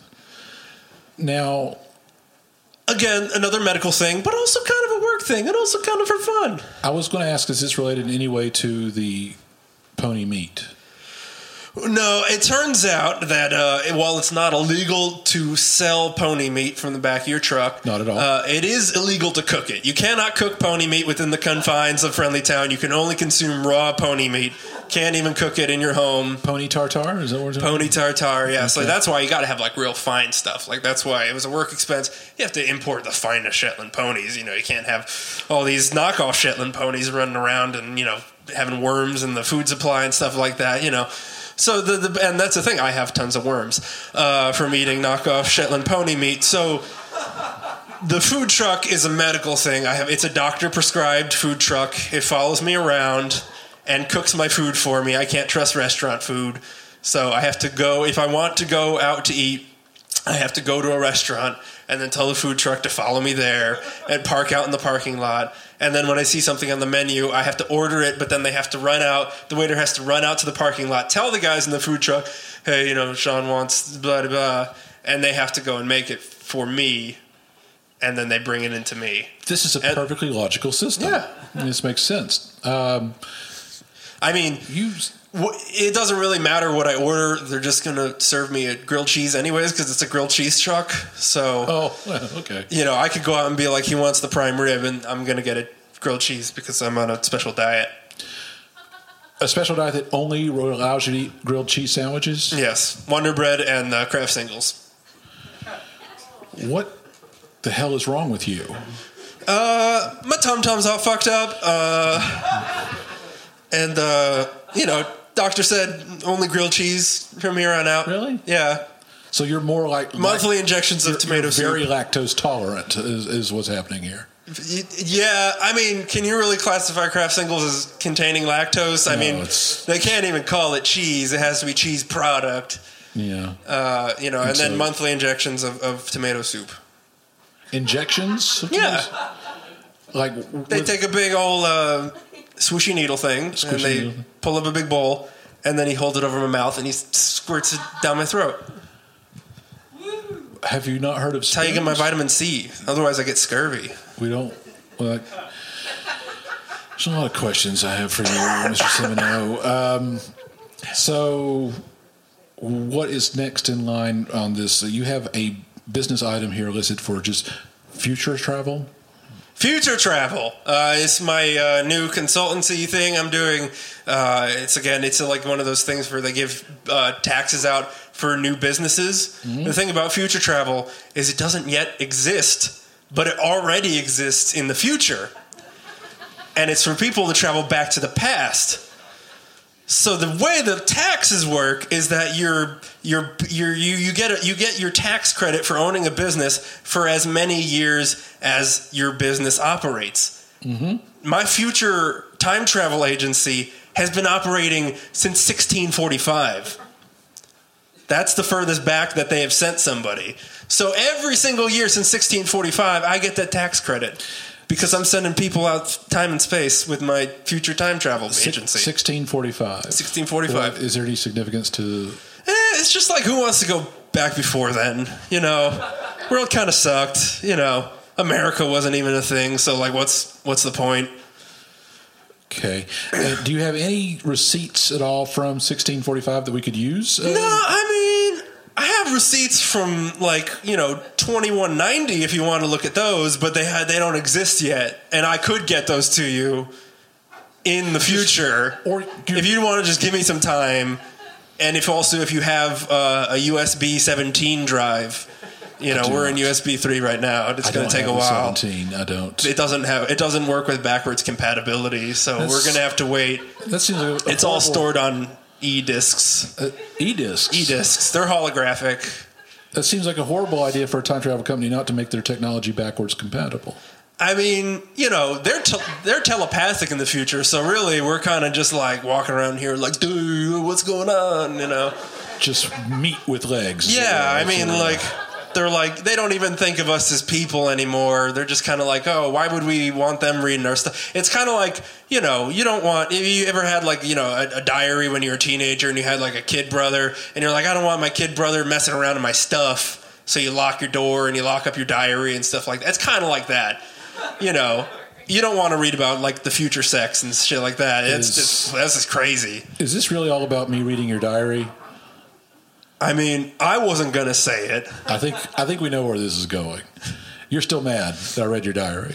Now, again, another medical thing, but also kind of a work thing, and also kind of for fun. I was going to ask, is this related in any way to the pony meat? No, it turns out that uh, while it's not illegal to sell pony meat from the back of your truck, not at all, uh, it is illegal to cook it. You cannot cook pony meat within the confines of Friendly Town. You can only consume raw pony meat. Can't even cook it in your home. Pony tartare? Is that what we're talking Pony tartare, yeah. Okay. So Okay. that's why you got to have like real fine stuff. Like that's why it was a work expense. You have to import the finest Shetland ponies. You know, you can't have all these knockoff Shetland ponies running around and, you know, having worms in the food supply and stuff like that, you know. So the, the and that's the thing. I have tons of worms uh, from eating knockoff Shetland pony meat. So the food truck is a medical thing. I have it's a doctor prescribed food truck. It follows me around and cooks my food for me. I can't trust restaurant food, so I have to go if I want to go out to eat. I have to go to a restaurant and then tell the food truck to follow me there and park out in the parking lot. And then when I see something on the menu, I have to order it, but then they have to run out. The waiter has to run out to the parking lot, tell the guys in the food truck, hey, you know, Sean wants blah, blah, blah. And they have to go and make it for me, and then they bring it into me. This is a and, perfectly logical system. Yeah. This makes sense. Um, I mean, you... it doesn't really matter what I order. They're just going to serve me a grilled cheese anyways because it's a grilled cheese truck. So, oh, well, okay. You know, I could go out and be like, he wants the prime rib, and I'm going to get a grilled cheese because I'm on a special diet. A special diet that only allows you to eat grilled cheese sandwiches? Yes. Wonder Bread and uh, Kraft Singles. What the hell is wrong with you? Uh, my tum-tum's all fucked up. Uh, and, uh, you know, doctor said only grilled cheese from here on out. Really? Yeah. So you're more like... Monthly like, injections of tomato soup. Very lactose tolerant is, is what's happening here. Yeah, I mean, can you really classify Kraft Singles as containing lactose? I No, mean, it's- they can't even call it cheese. It has to be cheese product. Yeah. Uh, you know, and, And then so- monthly injections of, of tomato soup. Injections? of Yeah. tomatoes? Like They with- take a big old uh, swooshy needle thing, and Squishy they needle. pull up a big bowl, and then he holds it over my mouth, and he squirts it down my throat. Have you not heard of That's how you get my spoons? vitamin C. Otherwise, I get scurvy. We don't. Well, there's a lot of questions I have for you, Mister Semino. Um, so, what is next in line on this? You have a business item here listed for just future travel. Future travel. Uh, it's my uh, new consultancy thing I'm doing. Uh, it's again, it's like one of those things where they give uh, taxes out for new businesses. Mm-hmm. The thing about future travel is it doesn't yet exist, but it already exists in the future. And it's for people to travel back to the past. So the way the taxes work is that you're you're you're you you get a, you get your tax credit for owning a business for as many years as your business operates. Mm-hmm. My future time travel agency has been operating since sixteen forty-five. That's the furthest back that they have sent somebody. So every single year since sixteen forty-five, I get that tax credit. Because I'm sending people out time and space with my future time travel agency. sixteen forty-five. sixteen forty-five. Well, is there any significance to... Eh, it's just like, who wants to go back before then? You know, world kind of sucked. You know, America wasn't even a thing. So, like, what's what's the point? Okay. Uh, do you have any receipts at all from sixteen forty-five that we could use? Uh, No, I mean, I have receipts from, like, you know, twenty-one ninety if you want to look at those, but they had they don't exist yet, and I could get those to you in the future, or if you want to just give me some time, and if also if you have uh, a U S B seventeen drive, you know, we're in U S B three right now. It's going to take a while. seventeen, I don't. It doesn't have it doesn't work with backwards compatibility, so That's, we're going to have to wait. That seems like a it's all stored on e-discs. Uh, e-discs? E-discs. They're holographic. That seems like a horrible idea for a time travel company not to make their technology backwards compatible. I mean, you know, they're te- they're telepathic in the future, so really we're kind of just like walking around here like, dude, what's going on, you know? Just meat with legs. Yeah, I mean, like, they're like, they don't even think of us as people anymore. They're just kind of like, oh, why would we want them reading our stuff? It's kind of like, you know, you don't want, if you ever had like, you know, a, a diary when you were a teenager and you had like a kid brother and you're like, I don't want my kid brother messing around in my stuff. So you lock your door and you lock up your diary and stuff like that. It's kind of like that, you know. You don't want to read about like the future sex and shit like that. It's Is, just, that's just crazy. Is this really all about me reading your diary? I mean, I wasn't going to say it. I think I think we know where this is going. You're still mad that I read your diary.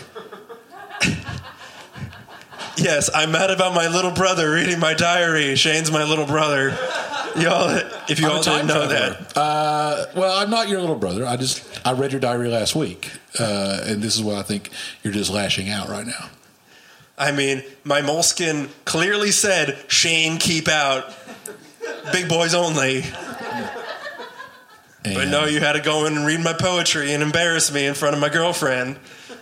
Yes, I'm mad about my little brother reading my diary. Shane's my little brother. Y'all, if you I'm all a time didn't know traveler. that. Uh, well, I'm not your little brother. I just I read your diary last week, uh, and this is why I think you're just lashing out right now. I mean, my moleskin clearly said, Shane, keep out. Big boys only. And but no, you had to go in and read my poetry and embarrass me in front of my girlfriend.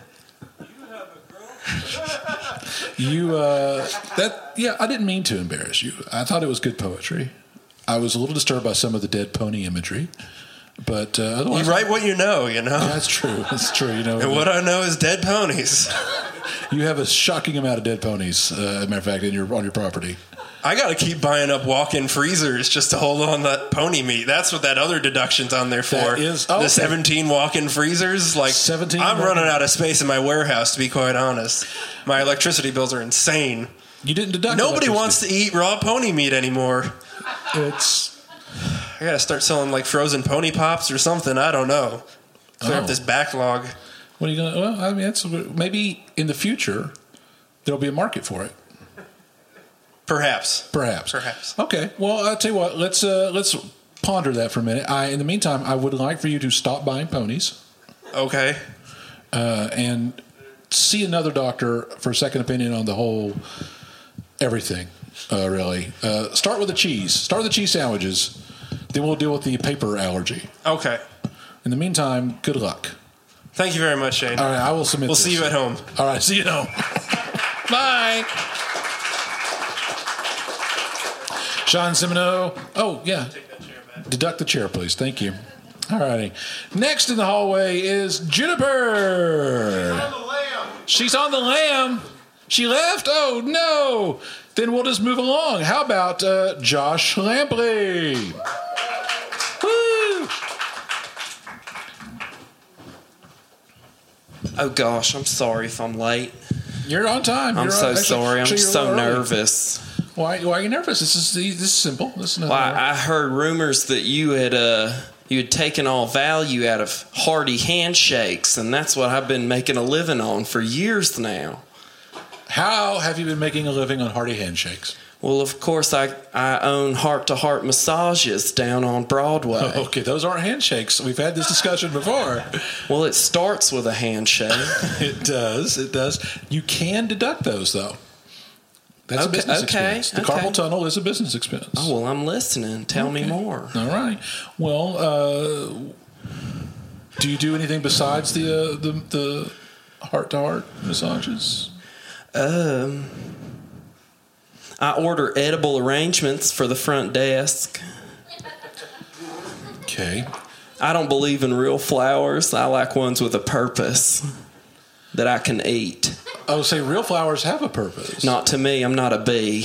You, uh, that, yeah, I didn't mean to embarrass you. I thought it was good poetry. I was a little disturbed by some of the dead pony imagery, but uh, otherwise, You write what you know, you know? Yeah, that's true. That's true. You know, And what I know is dead ponies. You have a shocking amount of dead ponies, uh, as a matter of fact, in your on your property. I got to keep buying up walk-in freezers just to hold on that pony meat. That's what that other deduction's on there for. That is- oh, the okay. seventeen walk-in freezers. Like seventeen I'm walk-in- running out of space in my warehouse, to be quite honest. My electricity bills are insane. You didn't deduct. Nobody electricity. wants to eat raw pony meat anymore. It's. I got to start selling like frozen pony pops or something. I don't know. Clear Oh. up this backlog. What are you going to? Well, I mean, that's maybe in the future there'll be a market for it. Perhaps. Perhaps. Perhaps. Okay. Well, I'll tell you what. Let's uh, let's ponder that for a minute. I, in the meantime, I would like for you to stop buying ponies. Okay. Uh, and see another doctor for a second opinion on the whole everything. Uh, really. Uh, start with the cheese. Start with the cheese sandwiches. Then we'll deal with the paper allergy. Okay. In the meantime, good luck. Thank you very much, Shane. All right. I will submit. We'll this. see you at home. All right. See you at home. Bye. Sean Semino. Oh, yeah. Deduct the chair, please. Thank you. All righty. Next in the hallway is Juniper. She's on the lam. She's on the lam. She left? Oh, no. Then we'll just move along. How about uh, Josh Lampley? Woo! Oh, gosh. I'm sorry if I'm late. You're on time. I'm You're so on, actually, sorry. I'm actually, you're a so little early. nervous. Why, why are you nervous? This is this is simple. This is nothing Well, hard. I heard rumors that you had uh, you had taken all value out of hearty handshakes, and that's what I've been making a living on for years now. How have you been making a living on hearty handshakes? Well, of course, I, I own heart-to-heart massages down on Broadway. Oh, okay, those aren't handshakes. We've had this discussion before. Well, it starts with a handshake. It does. It does. You can deduct those, though. That's okay, a business okay, expense. The okay. carpal tunnel is a business expense. Oh, well, I'm listening. Tell okay. me more. All right. Well, uh, do you do anything besides the uh, the the heart-to-heart massages? Um, I order edible arrangements for the front desk. Okay. I don't believe in real flowers. I like ones with a purpose that I can eat. Oh, say real flowers have a purpose. Not to me. I'm not a bee.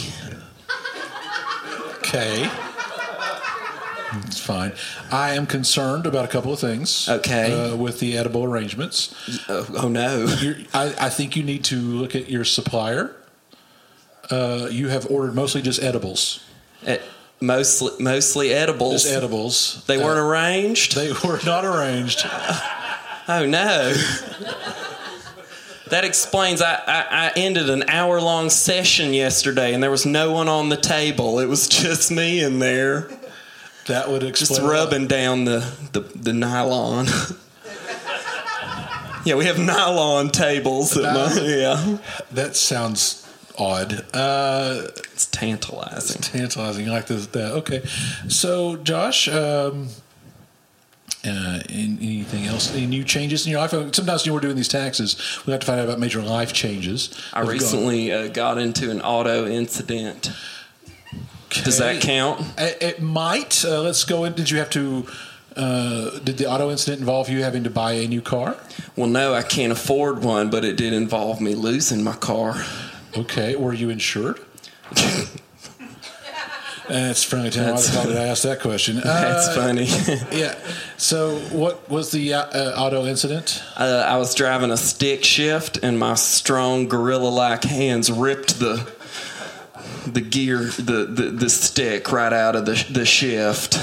Okay. It's fine. I am concerned about a couple of things. Okay. Uh, with the edible arrangements. Oh, oh no. You're, I, I think you need to look at your supplier. Uh, you have ordered mostly just edibles. It, mostly, mostly edibles. Just edibles. They weren't uh, arranged? They were not arranged. Oh no. That explains. I, I, I ended an hour-long session yesterday, and there was no one on the table. It was just me in there. That would explain. Just rubbing down the, the, the nylon. Yeah, we have nylon tables. At my, yeah. That sounds odd. Uh, it's tantalizing. It's tantalizing. You like this, that. Okay. So, Josh, um, uh, anything else? Any new changes in your life? Sometimes when we're doing these taxes, we have to find out about major life changes. I recently uh, got into an auto incident. Okay. Does that count? It, it might. Uh, let's go in. Did you have to... Uh, did the auto incident involve you having to buy a new car? Well, no, I can't afford one, but it did involve me losing my car. Okay. Were you insured? That's friendly time. Why did I ask that question? That's uh, funny. Yeah. So, what was the uh, auto incident? Uh, I was driving a stick shift, and my strong gorilla-like hands ripped the the gear, the, the, the stick right out of the the shift.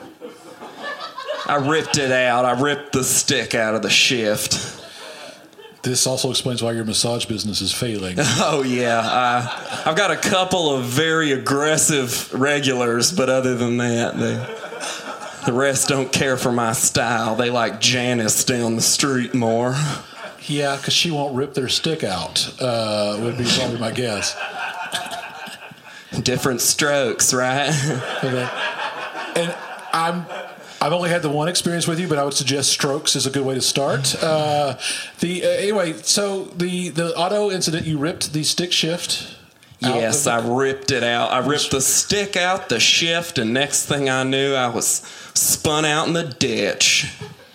I ripped it out. I ripped the stick out of the shift. This also explains why your massage business is failing. Oh, yeah. I, I've got a couple of very aggressive regulars, but other than that, they, the rest don't care for my style. They like Janice down the street more. Yeah, because she won't rip their stick out, uh, would be probably my guess. Different strokes, right? Okay. And I'm... I've only had the one experience with you, but I would suggest strokes is a good way to start. Uh, the uh, anyway, so the, the auto incident, you ripped the stick shift. Yes, the- I ripped it out. I ripped the stick out, the shift, and next thing I knew, I was spun out in the ditch.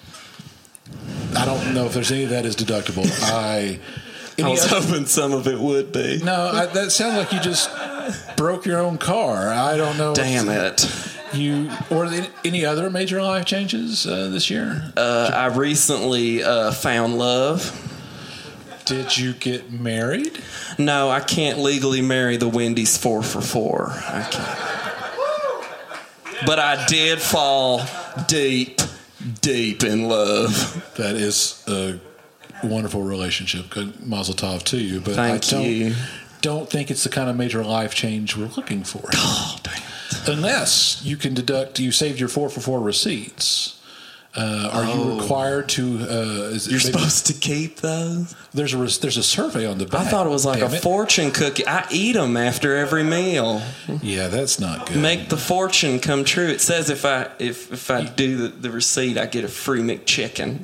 I don't know if there's any of that is deductible. I I was other- hoping some of it would be. No, I, that sounds like you just broke your own car. I don't know. Damn it. You or any other major life changes uh, this year? Uh, I recently uh, found love. Did you get married? No, I can't legally marry the Wendy's four for four. I can't. But I did fall deep, deep in love. That is a wonderful relationship. Good mazel tov to you. But Thank I don't, you. don't think it's the kind of major life change we're looking for. Oh, damn. Unless you can deduct, you saved your four for four receipts. Uh, are oh. you required to? Uh, is You're it maybe, supposed to keep those? There's a there's a survey on the back. I thought it was like Damn a it. fortune cookie. I eat them after every meal. Yeah, that's not good. Make the fortune come true. It says if I if if I do the, the receipt, I get a free McChicken.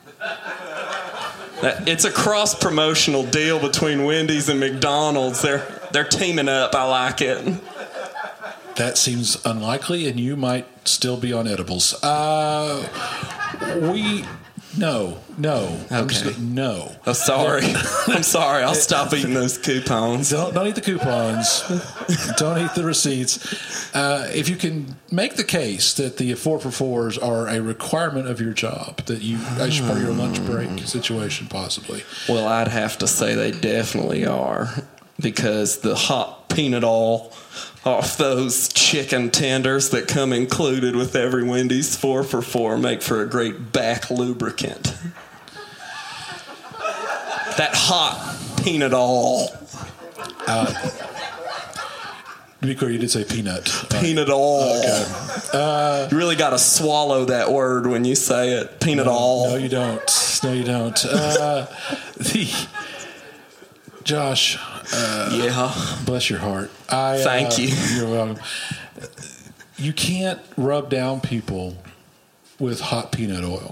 That, it's a cross promotional deal between Wendy's and McDonald's. They're they're teaming up. I like it. That seems unlikely, and you might still be on edibles. Uh, we no no I'm just Okay. gonna- no. Oh, sorry. I'm sorry. I'll stop eating those coupons. Don't don't eat the coupons. Don't eat the receipts. Uh, if you can make the case that the four for fours are a requirement of your job, that you as part of your lunch break situation, possibly. Well, I'd have to say they definitely are, because the hot peanut oil off those chicken tenders that come included with every Wendy's four for four make for a great back lubricant. That hot peanut oil. Uh, to be clear, you did say peanut. Peanut oil. Okay. Uh, You really got to swallow that word when you say it. Peanut no, oil. No, you don't. No, you don't. Uh, the Josh. Uh, yeah. Bless your heart. I, Thank uh, you. You're welcome. You can't rub down people with hot peanut oil.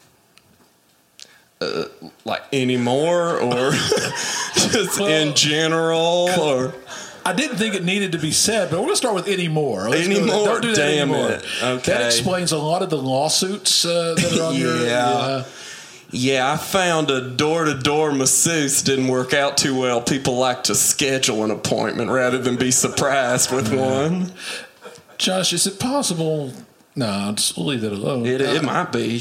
Uh, like anymore, or just Well, in general, or I didn't think it needed to be said, but we're going to start with anymore. Let's go- Anymore? Don't do that Damn anymore. it. Okay. That explains a lot of the lawsuits uh, that are on your. Yeah. Yeah, I found a door-to-door masseuse didn't work out too well. People like to schedule an appointment rather than be surprised with one. Josh, is it possible? No, just we'll leave that alone. It, it Uh, might be.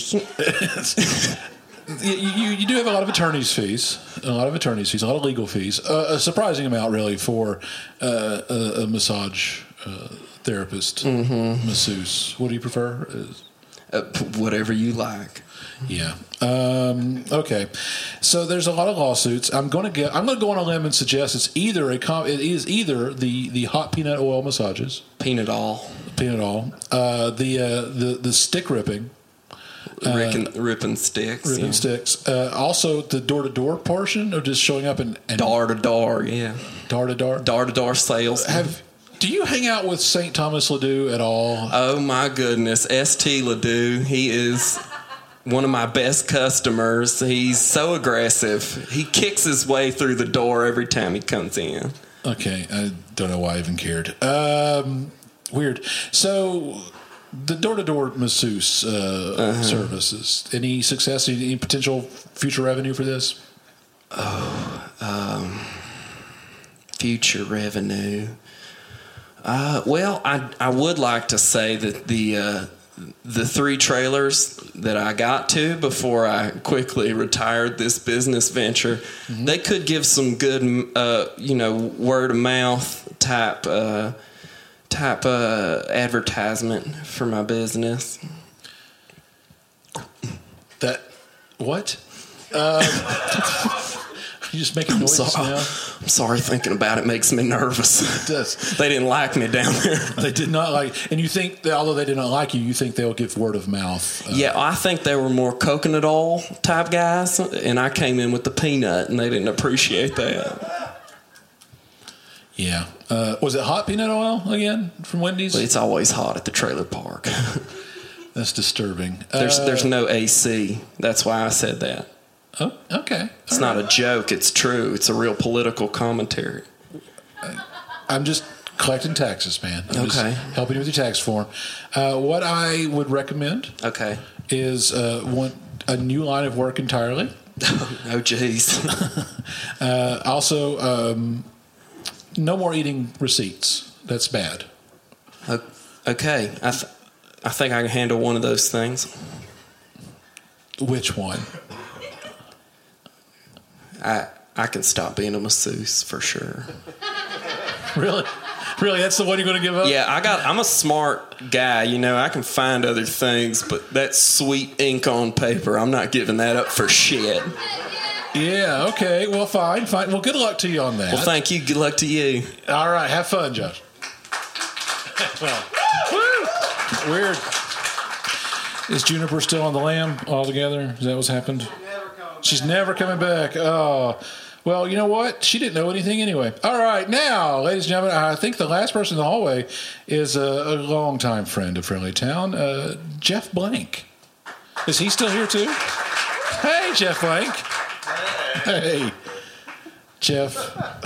you, you, you do have a lot of attorney's fees, a lot of attorney's fees, a lot of legal fees, uh, a surprising amount really for uh, a, a massage uh, therapist, Mm-hmm. masseuse. What do you prefer? Is- Uh, whatever you like. Yeah. Um, okay. So there's a lot of lawsuits. I'm going to get. I'm going to go on a limb and suggest it's either a. Com- it is either the the hot peanut oil massages, Peanut all. peanut oil, uh, the uh, the the stick ripping, Ripping, ripping sticks. ripping yeah. sticks. Uh, also the door to door portion of just showing up and, and Door to door, yeah. door to door. Door to door sales. Have do you hang out with Saint Thomas Ledoux at all? Oh my goodness, S T Ledoux, he is one of my best customers. He's so aggressive. He kicks his way through the door every time he comes in. Okay, I don't know why I even cared. Um, weird. So, the door-to-door masseuse uh, Uh-huh. services. Any success? Any, any potential future revenue for this? Oh, um, future revenue. Uh, well, I I would like to say that the uh, the three trailers that I got to before I quickly retired this business venture, Mm-hmm. they could give some good, uh, you know, word of mouth type uh, type uh, advertisement for my business. That what? Um, you just making noises sorry. now. I'm sorry, thinking about it makes me nervous. It does. They didn't like me down there. They did not like, and you think that although they did not like you, you think they'll give word of mouth. Uh, Yeah, I think they were more coconut oil type guys, and I came in with the peanut, and they didn't appreciate that. Yeah. Uh, was it hot peanut oil again from Wendy's? But it's always hot at the trailer park. That's disturbing. There's Uh, there's no A C. That's why I said that. Oh, okay. It's not a joke. It's true. It's a real political commentary. I'm just collecting taxes, man. I'm just Okay. helping you with your tax form. Uh, what I would recommend Okay. is uh, one, a new line of work entirely. Oh, jeez. uh, also, um, no more eating receipts. That's bad. Okay. I th- I think I can handle one of those things. Which one? I I can stop being a masseuse for sure. Really? Really? That's the one you're going to give up? Yeah, I got. I'm a smart guy, you know. I can find other things, but that sweet ink on paper, I'm not giving that up for shit. Yeah, okay. Well, fine, fine. Well, good luck to you on that. Well, thank you. Good luck to you. All right, have fun, Josh. Well, woo! Weird. Is Juniper still on the lam altogether? Is that what's happened? She's never coming back. Oh, well, you know what? She didn't know anything anyway. All right, now, ladies and gentlemen, I think the last person in the hallway is a, a longtime friend of Friendly Town, uh, Jeff Blank. Is he still here too? Hey, Jeff Blank. Hey, Jeff.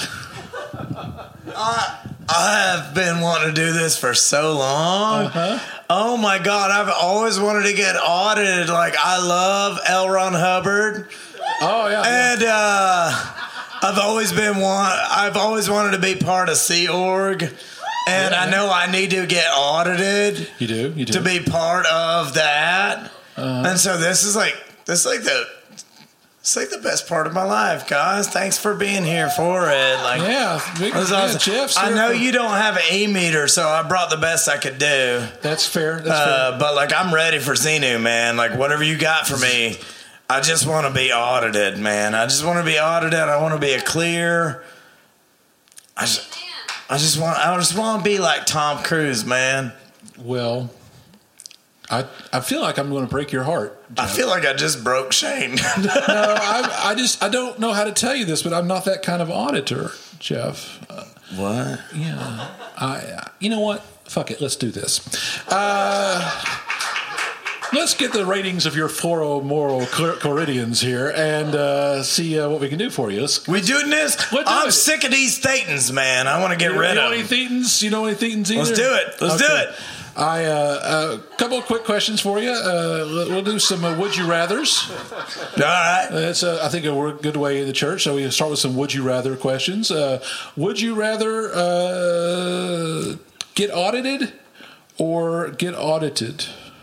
I, I have been wanting to do this for so long. Uh-huh. Oh my God, I've always wanted to get audited. Like, I love L. Ron Hubbard. Oh, yeah. yeah. And uh, I've always been want. I've always wanted to be part of Sea Org. And Yeah. I know I need to get audited You do? You do? to be part of that. Uh-huh. And so this is like, this is like the. It's like the best part of my life, guys. Thanks for being here for it. Like, Yeah, big, it was yeah, awesome. Jeff's I here know for- you don't have an e-meter, so I brought the best I could do. That's fair. That's Uh, but like, I'm ready for Xenu, man. Like, whatever you got for me, I just want to be audited, man. I just want to be audited. I want to be a clear. I just, I just want. I just want to be like Tom Cruise, man. fair. Well, I, I feel like I'm going to break your heart, Jeff. I feel like I just broke Shane. no, I, I just I don't know how to tell you this, but I'm not that kind of auditor, Jeff. Uh, what? Yeah. I. You know what? Fuck it. Let's do this. Uh, let's get the ratings of your Foro Moral Coridians here and uh, see uh, what we can do for you. Let's, we doing this? I'm sick of these Thetans, man. I want to get you, rid you of know them. Any Thetans? You know any Thetans either? Let's do it. Let's okay. do it. I a uh, uh, couple of quick questions for you. Uh, we'll do some uh, would you rather's. All right. That's uh, I think a good way in the church. So we start with some would you rather questions. Uh, would you rather uh, get audited or get audited?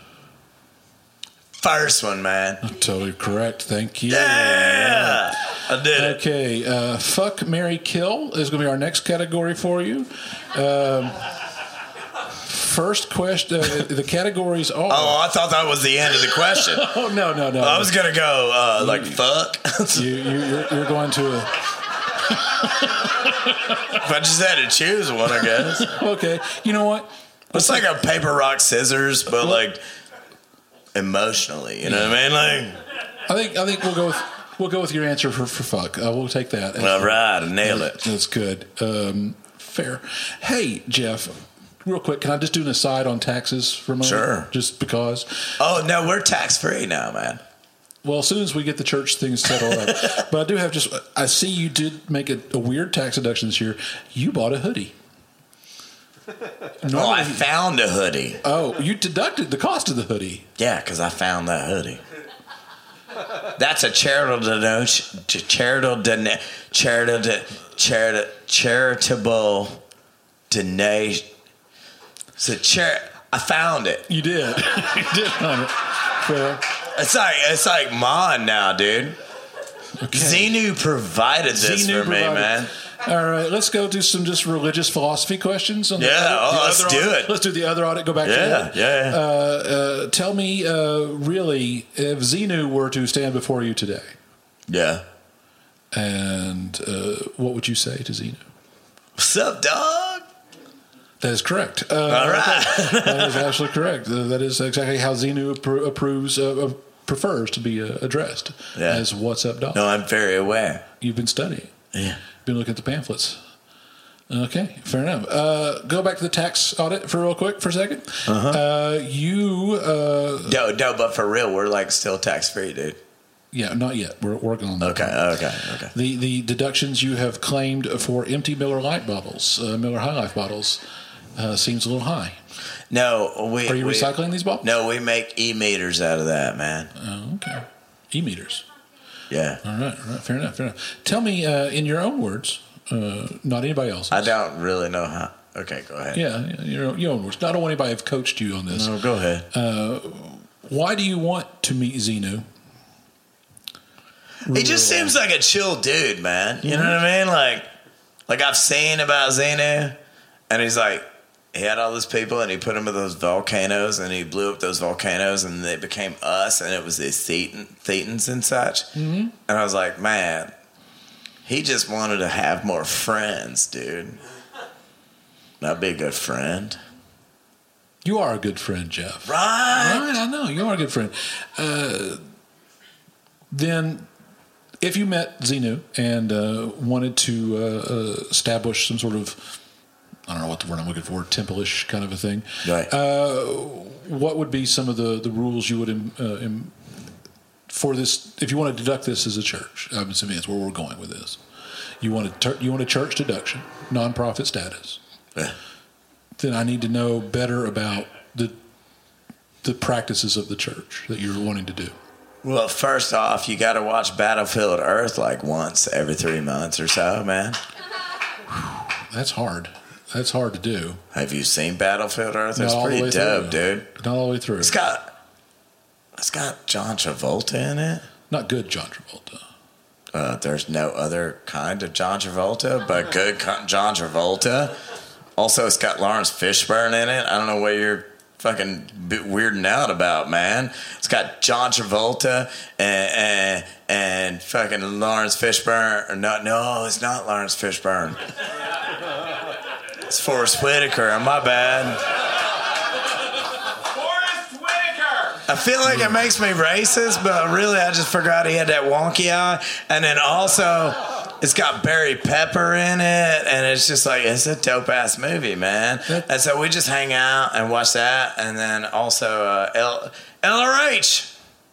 First one, man. Totally correct. Thank you. Yeah, I did it. Okay. Uh, fuck, marry, kill is going to be our next category for you. Um, First question, uh, the categories are... Oh, I thought that was the end of the question. oh, no, no, no. I was going to go, uh, you, like, fuck. you, you, you're, you're going to... A... if I just had to choose one, I guess. Okay. You know what? It's like a paper, rock, scissors, but, like, emotionally. You know what I mean? Like, I think I think we'll go with... We'll go with your answer for, for fuck. Uh, we'll take that. All right, I nailed it. That's good. Um, fair. Hey, Jeff... Real quick, can I just do an aside on taxes for a moment? Sure. Just because. Oh, no, we're tax-free now, man. Well, as soon as we get the church things settled up. But I do have just, I see you did make a, a weird tax deduction this year. You bought a hoodie. No, oh, I found a hoodie. Oh, you deducted the cost of the hoodie. Yeah, because I found that hoodie. That's a charitable donation, charitable, don- charitable, charitable, charitable donation. It's a chair. I found it. You did. You did find it. Fair. It's like it's like mine now, dude. Okay. Xenu provided this Xenu for me, provided. man. All right, let's go do some just religious philosophy questions. On the yeah, other, oh, the let's other do audit. it. Let's do the other audit. Go back yeah, to that. Yeah, yeah. Uh, uh, tell me, uh, really, if Xenu were to stand before you today, yeah, and uh, what would you say to Xenu? What's up, dog? That is correct. Uh, All right. That is absolutely correct. Uh, that is exactly how Xenu appro- approves, uh, uh, prefers to be uh, addressed yeah. as "What's up, dog?" No, I'm very aware. You've been studying. Yeah. Been looking at the pamphlets. Okay, fair enough. Uh, go back to the tax audit for real quick for a second. Uh-huh. Uh, you... Uh, no, no, but for real, we're like still tax-free, dude. Yeah, not yet. We're working on that. Okay, okay, okay. The the deductions you have claimed for empty Miller Lite bottles, uh, Miller High Life bottles, uh, seems a little high. No, we... Are you we, recycling these bottles? No, we make e-meters out of that, man. Oh, okay. E-meters. Yeah. All right, all right. Fair enough, fair enough. Tell me, uh, in your own words, uh, not anybody else's. I don't really know how. Okay, go ahead. Yeah, your, your own words. I don't want anybody to have coached you on this. No, go ahead. Uh, why do you want to meet Xenu? He just seems like a chill dude, man. You mm-hmm. know what I mean? Like, like I've seen about Xenu, and he's like, he had all those people, and he put them in those volcanoes, and he blew up those volcanoes, and they became us, and it was these Thetan, Thetans and such. Mm-hmm. And I was like, man, he just wanted to have more friends, dude. That'd be a good friend. You are a good friend, Jeff. Right? Right, I know. You are a good friend. Uh, then... If you met Xenu and uh, wanted to uh, uh, establish some sort of, I don't know what the word I'm looking for, temple-ish kind of a thing, right. uh, what would be some of the, the rules you would, im, uh, im, for this, if you want to deduct this as a church, I'm assuming that's where we're going with this. You want a, ter- you want a church deduction, nonprofit status. Yeah. Then I need to know better about the the practices of the church that you're wanting to do. Well, first off, you got to watch Battlefield Earth like once every three months or so, man. That's hard. That's hard to do. Have you seen Battlefield Earth? It's Not pretty dope, dude. Not all the way through. It's got, it's got John Travolta in it. Not good John Travolta. Uh, there's no other kind of John Travolta, but good John Travolta. Also, it's got Lawrence Fishburne in it. I don't know what you're fucking weirding out about, man. It's got John Travolta and and, and fucking Lawrence Fishburne. Or no, no, it's not Lawrence Fishburne. It's Forrest Whitaker. My bad. Forrest Whitaker. I feel like it makes me racist, but really I just forgot he had that wonky eye. And then also, it's got Barry Pepper in it, and it's just like, it's a dope-ass movie, man. And so we just hang out and watch that, and then also uh, L- L R H.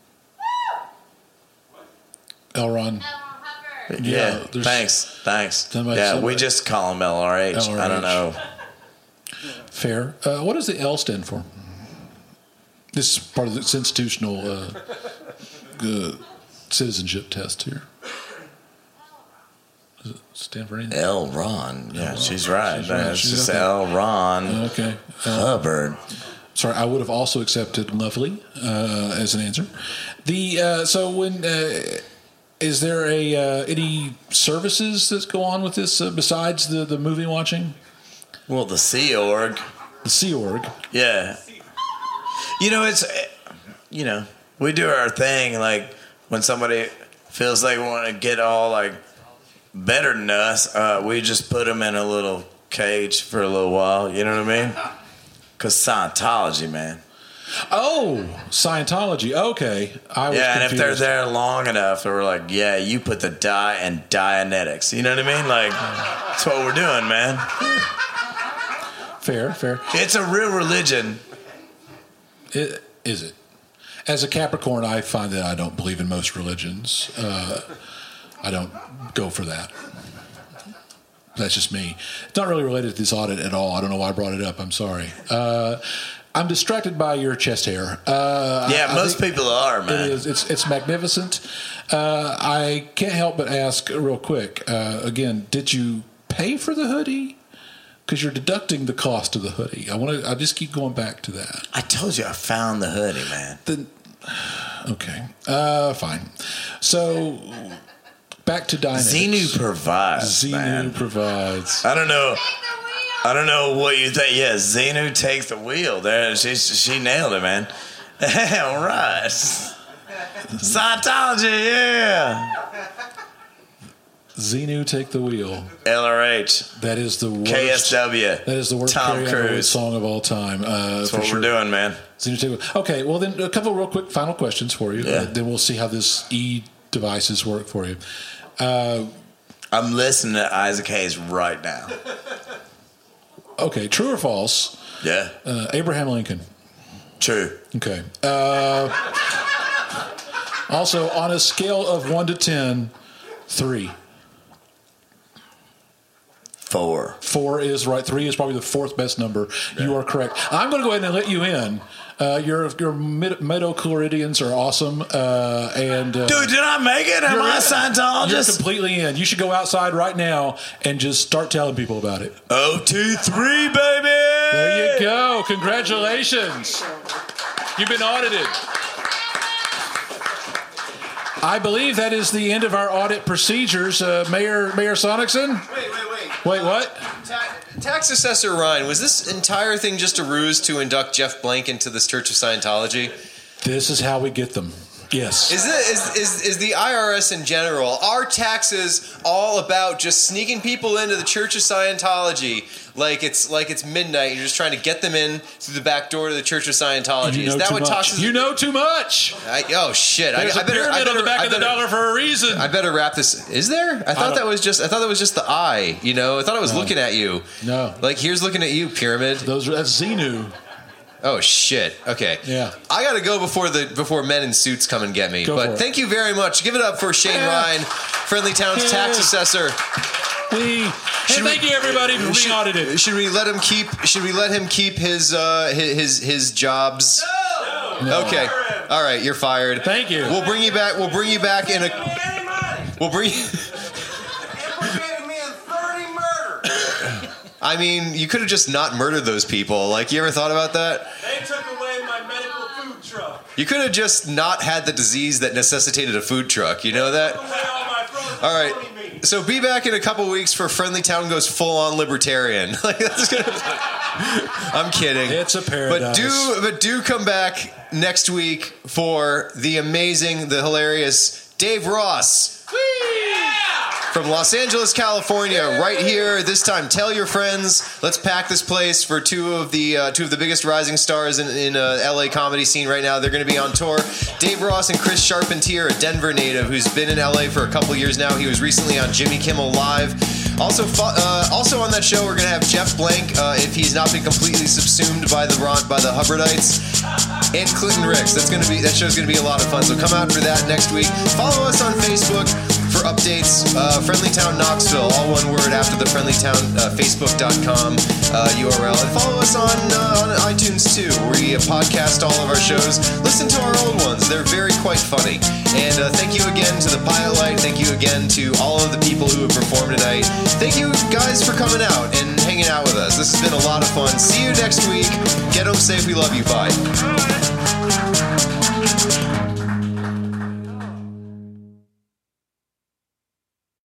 Elron. Yeah, Yeah, there's- thanks, thanks. Somebody- yeah, we somebody- just call him L R H. L R H. I don't know. Fair. Uh, what does the L stand for? This is part of the institutional uh, uh, citizenship test here. Does it stand for anything? L. Ron. Yeah, L. she's right. She's right. It's She's just okay. L. Ron Okay. Uh, Hubbard. Sorry, I would have also accepted lovely uh, as an answer. The uh, so when uh, is there a uh, any services that go on with this uh, besides the, the movie watching? Well, the Sea Org. The Sea Org. Yeah. You know, it's, you know, we do our thing. Like, when somebody feels like we want to get all, like, better than us, uh, we just put them in a little cage for a little while. You know what I mean? Because Scientology, man. Oh, Scientology. Okay. I was yeah, and confused. if they're there long enough, we're like, yeah, you put the dye and Dianetics. You know what I mean? Like, that's what we're doing, man. Fair, fair. It's a real religion. It, is it? As a Capricorn, I find that I don't believe in most religions. Uh, I don't go for that. That's just me. It's not really related to this audit at all. I don't know why I brought it up. I'm sorry. Uh, I'm distracted by your chest hair. Uh, Yeah, I, I most think people are, man. It is. It's it's magnificent. Uh, I can't help but ask real quick. Uh, again, did you pay for the hoodie? Because you're deducting the cost of the hoodie. I want to. I just keep going back to that. I told you I found the hoodie, man. Then, okay, uh, fine. So back to Dynamics. Xenu provides. Xenu man. provides. I don't know. I don't know what you think. Yeah, Xenu takes the wheel. There, she she nailed it, man. All right. Scientology, yeah. Xenu take the wheel. L R H. That is the worst. K S W. That is the worst Tom Carrie Underwood Cruise. song of all time. Uh, That's for what sure. we're doing, man. Xenu take the wheel. Okay, well then a couple real quick final questions for you. Yeah. Uh, then we'll see how this e devices work for you. Uh, I'm listening to Isaac Hayes right now. okay, true or false? Yeah. Uh, Abraham Lincoln. True. Okay. Uh, also, on a scale of one to ten, three. Four. Four is right. Three is probably the fourth best number. Yeah. You are correct. I'm going to go ahead and let you in. Uh, your your mid- Metochloridians are awesome. Uh, and uh, Dude, did I make it? Am I a Scientologist? You're completely in. You should go outside right now and just start telling people about it. O T three, baby! There you go. Congratulations. You've been audited. I believe that is the end of our audit procedures. Uh, Mayor Mayor Sonicson? Wait, wait, wait. Wait, what? Ta- Tax Assessor Ryan, was this entire thing just a ruse to induct Jeff Blank into this Church of Scientology? This is how we get them. Yes. Is, it, is, is, is the I R S in general, are taxes all about just sneaking people into the Church of Scientology like it's like it's midnight? You're just trying to get them in through the back door to the Church of Scientology. You know is that too what much. taxes? You know too much. I, oh shit! There's I, a I better, pyramid I better, on the back I of the better, dollar for a reason. I better wrap this. Is there? I thought I that was just. I thought that was just the eye. You know, I thought I was No. looking at you. No. Like here's looking at you, pyramid. Those are, that's Xenu. Oh shit. Okay. Yeah. I gotta go before the before men in suits come and get me. Go but for it. thank you very much. Give it up for Shane Yeah. Ryan, Friendly Town's Yeah. tax assessor. We, and Should thank we- you everybody for being should, audited. Should we let him keep? Should we let him keep his uh, his, his his jobs? No. Okay. All right. You're fired. Thank you. We'll bring you back. We'll bring you back in a. We'll bring. Implicated me in thirty murders. I mean, you could have just not murdered those people. Like, you ever thought about that? They took away my medical food truck. You could have just not had the disease that necessitated a food truck. You know that? Took away all my frozen All right. bologna meat. So be back in a couple weeks for Friendly Town goes full on libertarian. Like that's gonna. I'm kidding. It's a But paradise. do but do come back next week for the amazing, the hilarious Dave Ross. Yeah! from Los Angeles, California, right here. This time, tell your friends. Let's pack this place for two of the uh, two of the biggest rising stars in, in uh, L A comedy scene right now. They're going to be on tour. Dave Ross and Chris Charpentier, a Denver native who's been in L A for a couple years now. He was recently on Jimmy Kimmel Live. Also, uh, also on that show, we're going to have Jeff Blank, uh, if he's not been completely subsumed by the Ron, by the Hubbardites, and Clinton Ricks. That's going to be that show's going to be a lot of fun. So come out for that next week. Follow us on Facebook for updates. Uh, Friendly Town Knoxville, all one word after the Friendly Town uh, Facebook dot com uh, U R L, and follow us on uh, on iTunes too, where we podcast all of our shows. Listen to our old ones; they're very quite funny. And uh, thank you again to the Pilot Light. Thank you again to all of the people who have performed tonight. Thank you guys for coming out and hanging out with us. This has been a lot of fun. See you next week. Get home safe. We love you. Bye.